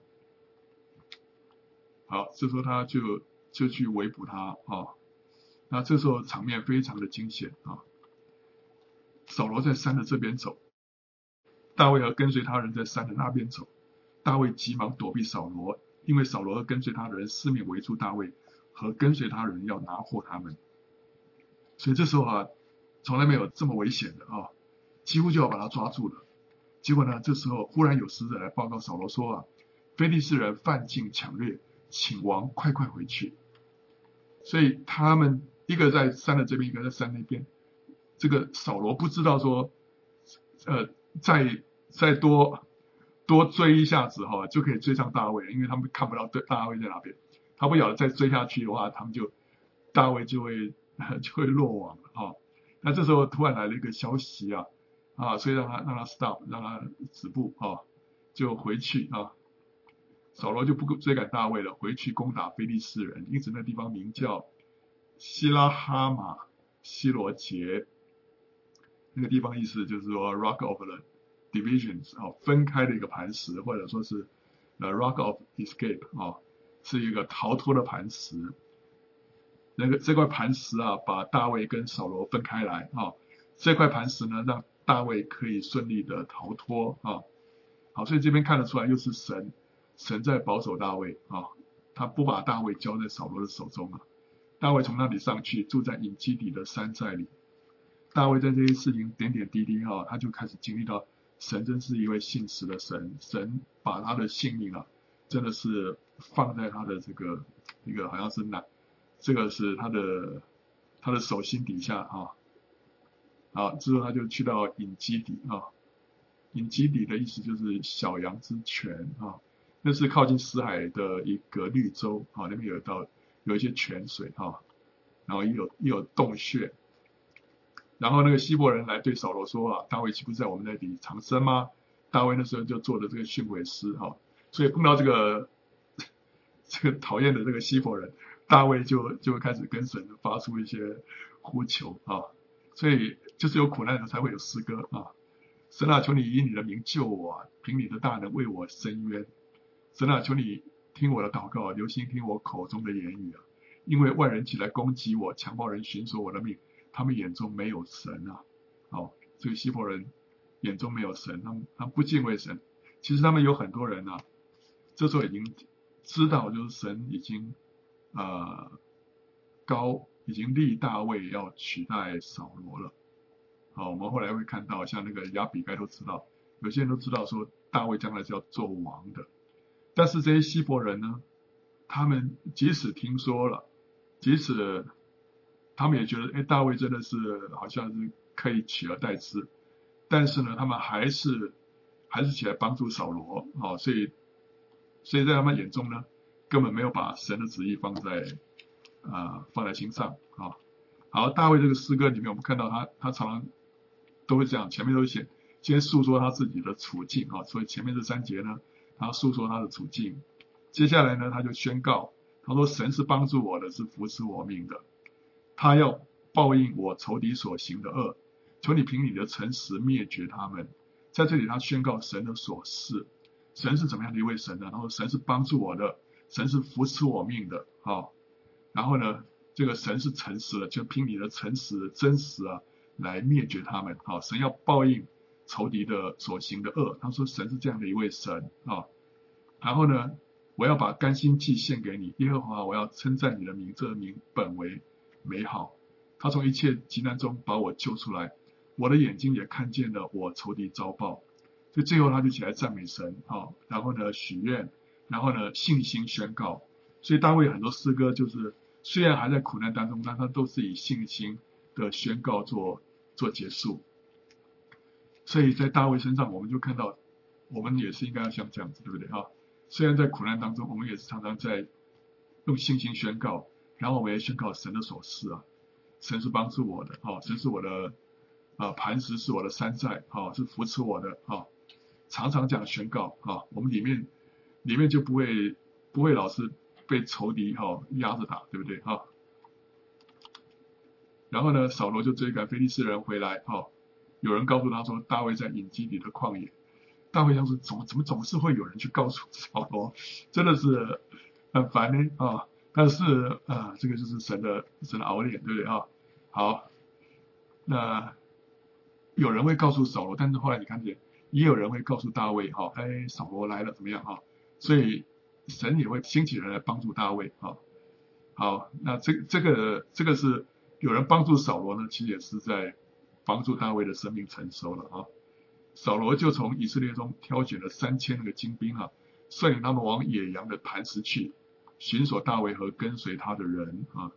好，这时候他就去围捕他啊。那这时候场面非常的惊险啊。扫罗在山的这边走，大卫和跟随他人在山的那边走。大卫急忙躲避扫罗，因为扫罗和跟随他的人四面围住大卫和跟随他人，要拿获他们。所以这时候啊，从来没有这么危险的啊，几乎就要把他抓住了。结果呢，这时候忽然有使者来报告扫罗说啊，非利士人犯境抢掠，请王快快回去。所以他们一个在山的这边，一个在山那边。这个扫罗不知道说，再多追一下子哈，就可以追上大卫，因为他们看不到大卫在哪边。他不晓得再追下去的话，大卫就会落网了啊。那这时候突然来了一个消息啊，所以让他 stop， 让他止步啊，就回去啊。扫罗就不追赶大卫了，回去攻打非利士人，因此那地方名叫希拉哈马希罗杰。那个地方意思就是说 Rock of the Divisions 啊，分开的一个磐石，或者说是Rock of Escape 啊，是一个逃脱的磐石。这块磐石啊，把大卫跟扫罗分开来啊。这块磐石呢，让大卫可以顺利的逃脱啊。好，所以这边看得出来，又是神在保守大卫啊，他不把大卫交在扫罗的手中啊。大卫从那里上去，住在隐基底的山寨里。大卫在这些事情点点滴滴啊，他就开始经历到神真是一位信实的神，神把他的性命啊，真的是放在他的这个一个好像是这个是他的手心底下啊。好，之后他就去到隐基底啊。隐基底的意思就是小羊之泉啊，那是靠近死海的一个绿洲啊，那边有一些泉水啊，然后也有洞穴。然后那个希伯人来对扫罗说啊，大卫岂不是在我们那里藏身吗？大卫那时候就做的这个训诲师哈，所以碰到这个讨厌的这个希伯人，大卫就会开始跟神发出一些呼求啊，所以就是有苦难的时候才会有诗歌啊。神啊，求你以你的名救我啊，凭你的大能为我伸冤。神啊，求你听我的祷告，留心听我口中的言语啊，因为外人起来攻击我，强暴人寻索我的命。他们眼中没有神啊，好，这个希伯人眼中没有神，他们不敬畏神。其实他们有很多人啊，这时候已经知道，就是神已经已经立大卫要取代扫罗了。好，我们后来会看到，像那个亚比该都知道，有些人都知道说大卫将来是要做王的。但是这些希伯人呢，他们即使听说了，即使他们也觉得，大卫真的是好像是可以取而代之，但是呢，他们还是起来帮助扫罗，所以在他们眼中呢，根本没有把神的旨意放在心上啊。好，大卫这个诗歌里面，我们看到他常常都会这样，前面都会先诉说他自己的处境啊，所以前面这3节呢，他诉说他的处境，接下来呢，他就宣告，他说神是帮助我的，是扶持我命的，他要报应我仇敌所行的恶，求你凭你的诚实灭绝他们。在这里他宣告神的所是，神是怎么样的一位神呢？他说神是帮助我的，神是扶持我命的，然后呢，这个神是诚实的，就凭你的诚实真实啊来灭绝他们，神要报应仇敌的所行的恶，他说神是这样的一位神啊。然后呢，我要把甘心祭献给你，耶和华，我要称赞你的名，这个名本为美好。他从一切急难中把我救出来，我的眼睛也看见了我仇敌遭报。所以最后他就起来赞美神，然后呢许愿，然后呢信心宣告。所以大卫很多诗歌就是虽然还在苦难当中，但他都是以信心的宣告做结束。所以在大卫身上，我们就看到，我们也是应该要像这样子，对不对啊？虽然在苦难当中，我们也是常常在用信心宣告，然后我们也宣告神的所是啊，神是帮助我的，神是我的磐石，是我的山寨，是扶持我的，常常这样宣告，我们里面就不会老是被仇敌压着打，对不对啊？然后呢，扫罗就追赶非利士人回来，有人告诉他说大卫在隐基底的旷野。大卫想说怎么总是会有人去告诉扫罗，真的是很烦呢啊！但是这个就是神的熬炼，对不对啊？好，那有人会告诉扫罗，但是后来你看见也有人会告诉大卫，扫罗来了怎么样啊？所以神也会兴起人来帮助大卫啊。好，那这个是有人帮助扫罗呢，其实也是在帮助大卫的生命成熟了啊。扫罗就从以色列中挑选了3000那个精兵率领他们往野羊的磐石去，寻索大卫和跟随他的人啊。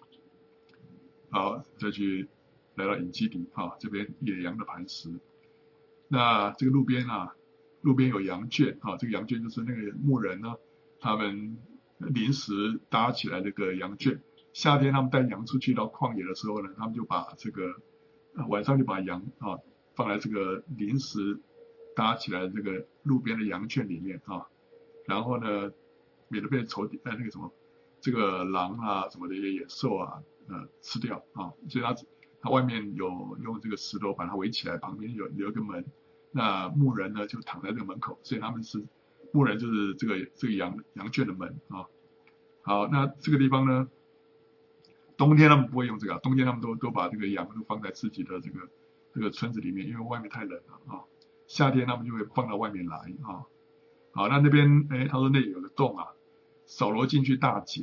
好，再去来到隐基底这边野羊的磐石。那这个路边有羊圈这个羊圈就是那个牧人呢，他们临时搭起来这个羊圈。夏天他们带羊出去到旷野的时候呢，他们就把这个晚上就把羊放在这个临时搭起来的这个路边的羊圈里面然后呢，免得被仇敌那个什么这个狼什么的野兽吃掉所以他外面有用这个石头把它围起来，旁边有一个门，那牧人呢就躺在这个门口，所以牧人就是这个羊圈的门好，那这个地方呢，冬天他们不会用这个，冬天他们都把这个羊都放在自己的这个村子里面，因为外面太冷了夏天他们就会放到外面来好，那边他说那里有个洞扫罗进去大解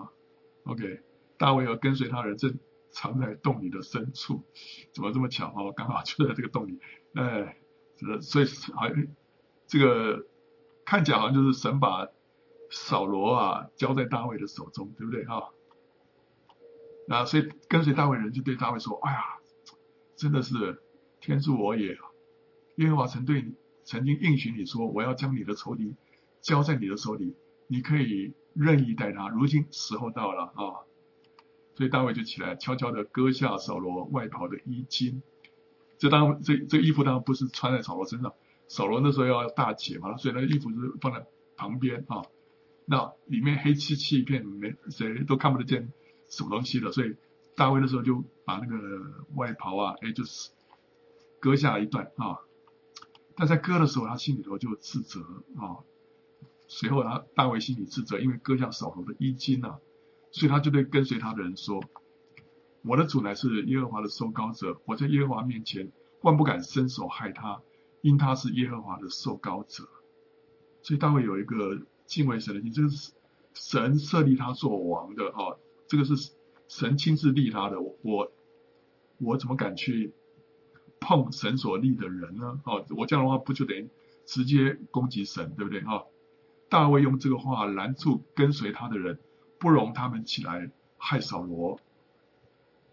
OK， 大卫和跟随他人正藏在洞里的深处，怎么这么巧刚好就在这个洞里，所以这个看起来好像就是神把扫罗交在大卫的手中，对不对那所以跟随大卫人就对大卫说，哎呀，真的是天助我也，耶和华曾经应许你说，我要将你的仇敌交在你的手里，你可以任意待他，如今时候到了所以大卫就起来，悄悄地割下扫罗外袍的衣襟。这衣服当然不是穿在扫罗身上，扫罗那时候要大解嘛，所以那个衣服是放在旁边那里面黑漆漆一片，谁都看不得见什么东西的，所以大卫那时候就把那个外袍就是割下一段但在割的时候，他心里头就自责随后大卫心里自责，因为割下扫罗的衣襟所以他就对跟随他的人说，我的主乃是耶和华的受膏者，我在耶和华面前万不敢伸手害他，因他是耶和华的受膏者。所以大卫有一个敬畏神的心，这个是神设立他做王的这个是神亲自立他的，我怎么敢去碰神所立的人呢我这样的话不就等于直接攻击神，对不对大卫用这个话拦住跟随他的人，不容他们起来害扫罗。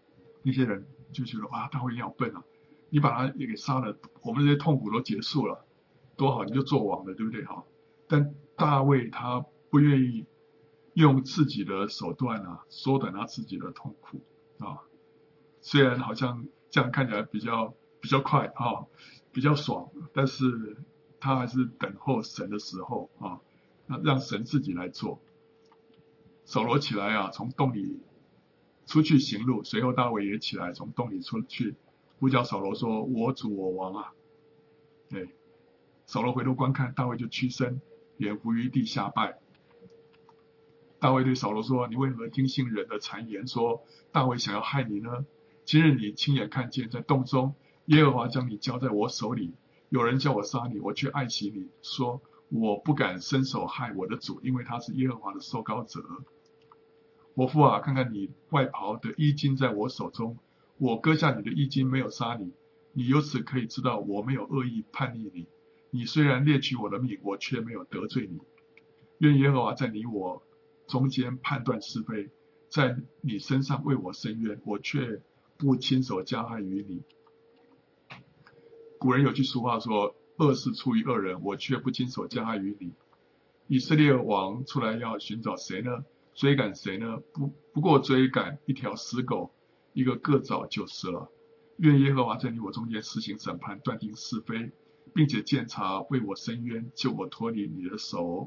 那些人就觉得哇，大卫你好笨啊，你把他也给杀了，我们这些痛苦都结束了，多好，你就做王了，对不对？哈，但大卫他不愿意用自己的手段啊，缩短他自己的痛苦啊。虽然好像这样看起来比较快啊，比较爽，但是他还是等候神的时候啊，那让神自己来做。扫罗起来啊，从洞里出去行路，随后大卫也起来从洞里出去，呼叫扫罗说：“我主我王啊！”对，扫罗回头观看，大卫就屈身，脸伏于地下拜。大卫对扫罗说：“你为何听信人的谗言，说大卫想要害你呢？今日你亲眼看见，在洞中，耶和华将你交在我手里。有人叫我杀你，我却爱惜你，说我不敢伸手害我的主，因为他是耶和华的受膏者。我父啊，看看你外袍的衣襟在我手中，我割下你的衣襟，没有杀你。你由此可以知道我没有恶意叛逆你。你虽然猎取我的命，我却没有得罪你。愿耶和华在你我中间判断是非，在你身上为我伸冤，我却不亲手加害于你。”古人有句俗话说：“恶事出于恶人，我却不亲手加害于你。”以色列王出来要寻找谁呢？追赶谁呢？不过追赶一条死狗，一个各早就是了。愿耶和华在你我中间施行审判，断定是非，并且鉴察，为我伸冤，救我脱离你的手。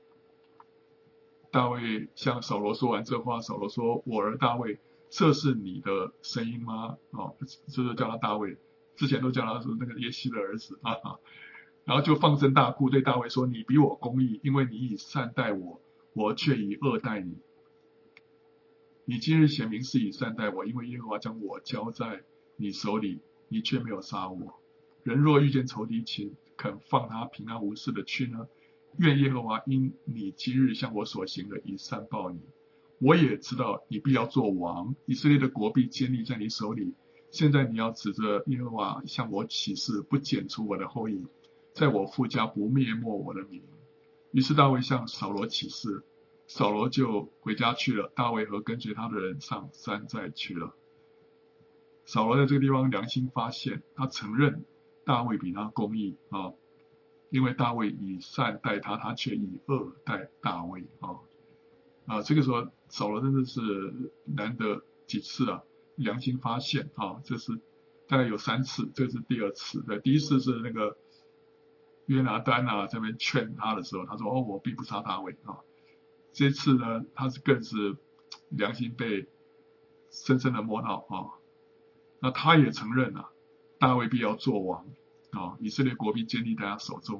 大卫向扫罗说完这话，扫罗说：“我儿大卫，这是你的声音吗？”这就叫他大卫，之前都叫他说那个耶西的儿子啊。然后就放声大哭，对大卫说：“你比我公义，因为你以善待我，我却以恶待你。你今日显明是以善待我，因为耶和华将我交在你手里，你却没有杀我。人若遇见仇敌，岂肯放他平安无事的去呢？愿耶和华因你今日向我所行的以善报你。我也知道你必要做王，以色列的国必坚立在你手里。现在你要指着耶和华向我起誓，不剪除我的后裔，在我父家不灭没我的名。”于是大卫向扫罗起誓，扫罗就回家去了，大卫和跟随他的人上山寨去了。扫罗在这个地方良心发现，他承认大卫比他公义啊，因为大卫以善待他，他却以恶待大卫啊。这个时候扫罗真的是难得几次啊，良心发现啊，这是大概有3次，这是第2次。对，第一次是那个约拿单啊这边劝他的时候，他说：“哦，我必不杀大卫啊。”这次呢，他是更是良心被深深的摸到啊。那他也承认了，大卫必要做王啊，以色列国必坚立在他手中。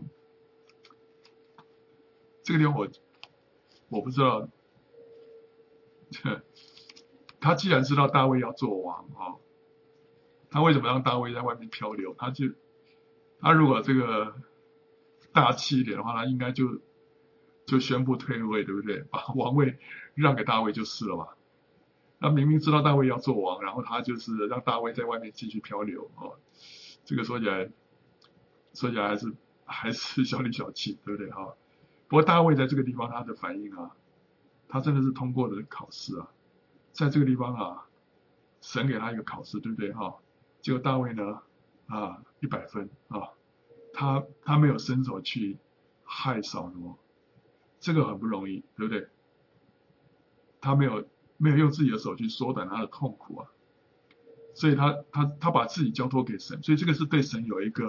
这个地方我不知道，他既然知道大卫要做王啊，他为什么让大卫在外面漂流？他如果这个大气一点的话，他应该就宣布退位，对不对？把王位让给大卫就是了吧？他明明知道大卫要做王，然后他就是让大卫在外面继续漂流这个说起来还是小里小气，对不对不过大卫在这个地方他的反应啊，他真的是通过了考试啊，在这个地方啊，神给他一个考试，对不对结果大卫呢100分他没有伸手去害扫罗，这个很不容易，对不对？他没有用自己的手去缩短他的痛苦啊，所以他把自己交托给神，所以这个是对神有一个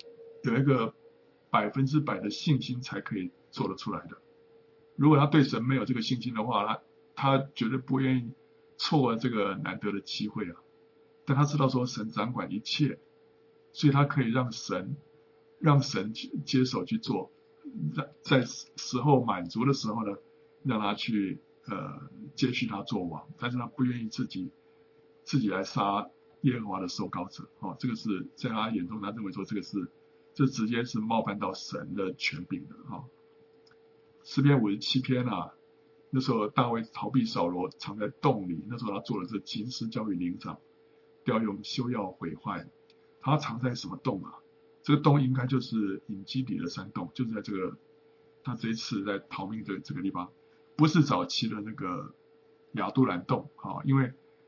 100%的信心才可以做得出来的。如果他对神没有这个信心的话，他绝对不愿意错过这个难得的机会啊。但他知道说神掌管一切，所以他可以让神接手去做，在时候满足的时候呢，让他去接续他做王，但是他不愿意自己来杀耶和华的受膏者这个是在他眼中，他认为说这直接是冒犯到神的权柄的诗篇57篇那时候大卫逃避扫罗，藏在洞里，那时候他做了这金丝交与灵长，调用休要毁坏。他藏在什么洞这个洞应该就是隐基底的山洞，就是在这个他这一次在逃命这个地方，不是早期的那个亚杜兰洞因为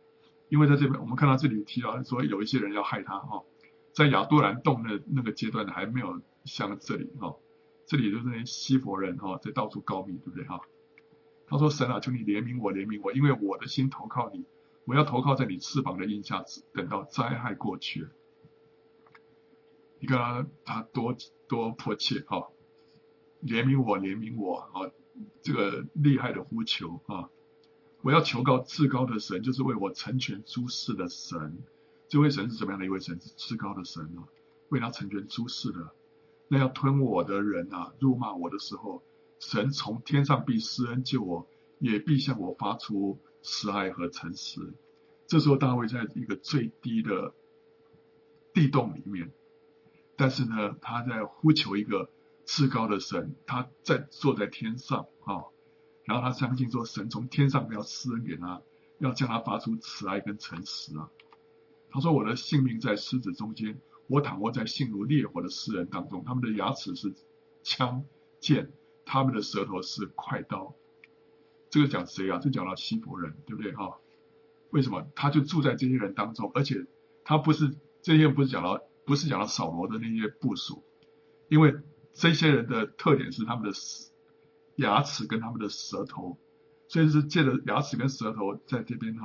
因为在这边我们看到这里提到说有一些人要害他在亚杜兰洞的那个阶段呢，还没有像这里这里就是那些西佛人在到处告密，对不对他说神啊，求你怜悯我，怜悯我，因为我的心投靠你，我要投靠在你翅膀的荫下，等到灾害过去。你看他多迫切怜悯我，怜悯我这个厉害的呼求我要求告至高的神，就是为我成全诸事的神。这位神是什么样的一位神？是至高的神为他成全诸事的。那要吞我的人辱骂我的时候，神从天上必施恩救我，也必向我发出慈爱和诚实。这时候大卫在一个最低的地洞里面，但是呢，他在呼求一个至高的神，他坐在天上然后他相信说神从天上要施恩给他，要将他发出慈爱跟诚实他说我的性命在狮子中间，我躺卧在性如烈火的世人当中，他们的牙齿是枪剑，他们的舌头是快刀。这个讲谁这讲到西弗人，对不对为什么他就住在这些人当中？而且他这些人不是讲到扫罗的那些部属，因为这些人的特点是他们的牙齿跟他们的舌头，所以是借着牙齿跟舌头在这边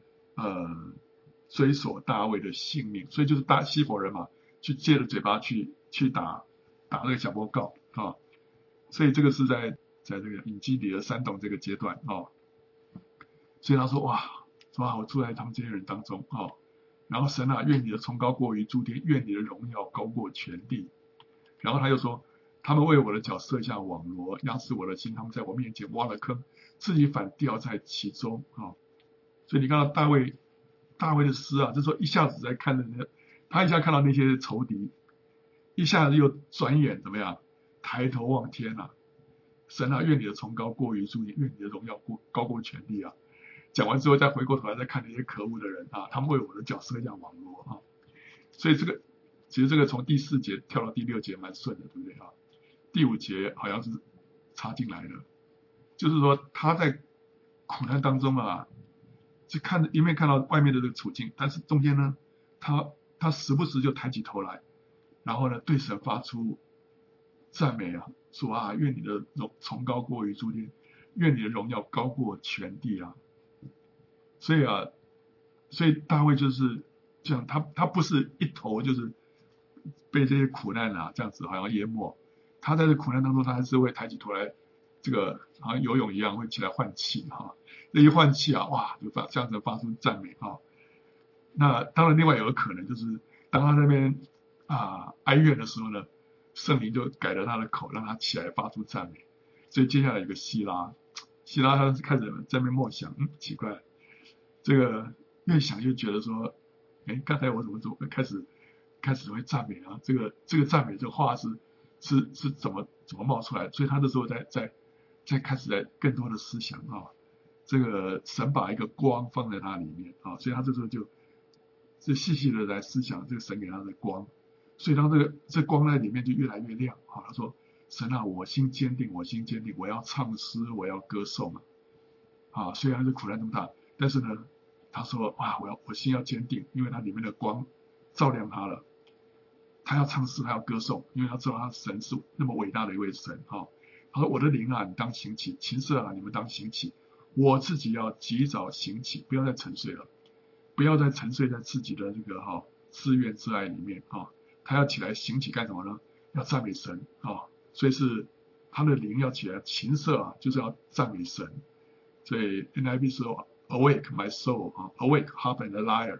追索大卫的性命，所以就是西弗人嘛，去借着嘴巴去打那个小报告所以这个是在这个以基底的山洞这个阶段所以他说哇，我住在他们这些人当中然后神啊，愿你的崇高过于诸天，愿你的荣耀高过全地。然后他又说，他们为我的脚设下网罗，压死我的心，他们在我面前挖了坑，自己反掉在其中所以你看到大卫的诗就是说一下子在看着他一下看到那些仇敌，一下子又转眼怎么样，抬头望天神啊，愿你的崇高过于诸天，愿你的荣耀高过全地讲完之后再回过头来再看那些可恶的人他们为我的脚设下网罗所以其实这个从第4节跳到第6节蛮顺的，对不对第5节好像是插进来的，就是说他在苦难当中就一面看到外面的这个处境，但是中间呢他时不时就抬起头来，然后呢对神发出赞美说愿你的崇高过于诸天，愿你的荣耀高过全地所以大卫就是这样，他不是一头就是被这些苦难这样子好像淹没，他在这苦难当中，他还是会抬起头来，这个好像游泳一样会起来换气那一换气哇，就这样子发出赞美那当然另外有个可能就是当他在那边哀怨的时候呢，圣灵就改了他的口，让他起来发出赞美。所以接下来有个希拉他开始在那边默想奇怪，这个越想就觉得说刚才我怎么开始会赞美这个赞美这话是怎么冒出来，所以他这时候在开始在更多的思想这个神把一个光放在他里面所以他这时候就细细的来思想这个神给他的光，所以当这光在里面就越来越亮他说神啊，我心坚定，我要唱诗，我要歌颂虽然是苦难这么大，但是呢他说我心要坚定，因为他里面的光照亮他了，他要唱诗，他要歌颂，因为他知道他神是那么伟大的一位神他说我的灵你当行起，琴瑟你们当行起，我自己要及早行起，不要再沉睡了，不要再沉睡在自己的这个自怨自艾里面他要起来行起干什么呢？要赞美神所以是他的灵要起来，琴瑟就是要赞美神。所以 NIV 说 Awake my soul Awake harp and lyre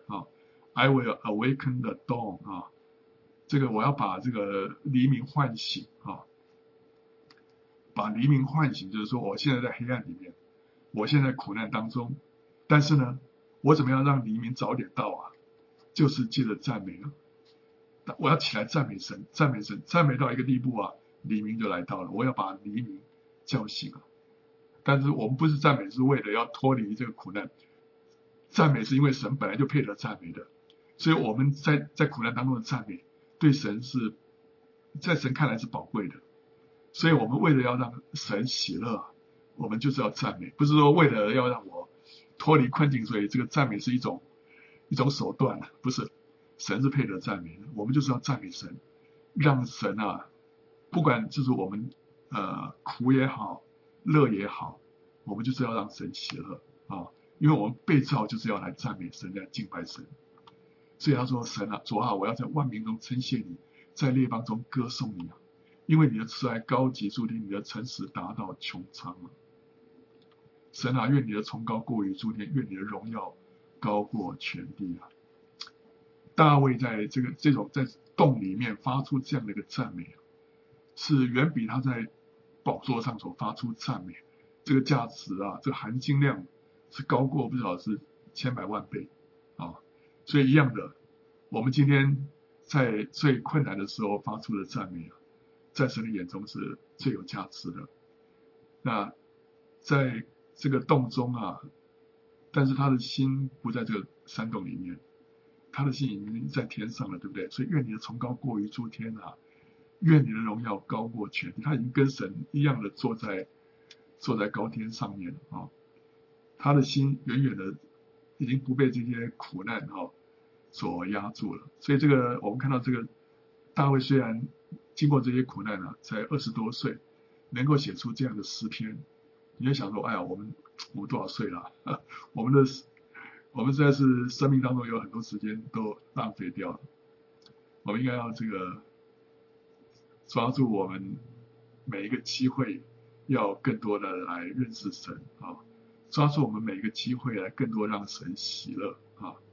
I will awaken the dawn 这个我要把这个黎明唤醒把黎明唤醒，就是说我现在在黑暗里面，我现在苦难当中，但是呢我怎么样让黎明早点到就是借着赞美我要起来赞美神，赞美到一个地步黎明就来到了，我要把黎明叫醒但是我们不是赞美是为了要脱离这个苦难，赞美是因为神本来就配得赞美的，所以我们在苦难当中的赞美对神是在神看来是宝贵的，所以我们为了要让神喜乐我们就是要赞美，不是说为了要让我脱离困境，所以这个赞美是一种一种手段，不是，神是配得赞美的，我们就是要赞美神，让神啊，不管就是我们苦也好，乐也好，我们就是要让神喜乐啊，因为我们被造就是要来赞美神，来敬拜神。所以他说：“神啊，主啊，我要在万民中称谢你，在列邦中歌颂你啊，因为你的慈爱高极诸天，你的诚实达到穹苍啊。神啊，愿你的崇高过于诸天，愿你的荣耀高过全地啊。”大卫在这种在洞里面发出这样的一个赞美啊，是远比他在宝座上所发出赞美这个价值啊，这个含金量是高过不知道是千百万倍啊。所以一样的，我们今天在最困难的时候发出的赞美啊，在神的眼中是最有价值的。那在这个洞中啊，但是他的心不在这个山洞里面，他的心已经在天上了，对不对？所以愿你的崇高过于诸天啊，愿你的荣耀高过全地。他已经跟神一样的坐在高天上面了啊，他的心远远的已经不被这些苦难所压住了。所以这个我们看到这个大卫虽然经过这些苦难啊，才20多岁，能够写出这样的诗篇，你就想说，哎呀，我们多少岁了？我们实在是生命当中有很多时间都浪费掉了。我们应该要这个抓住我们每一个机会，要更多的来认识神啊，抓住我们每一个机会来更多让神喜乐啊。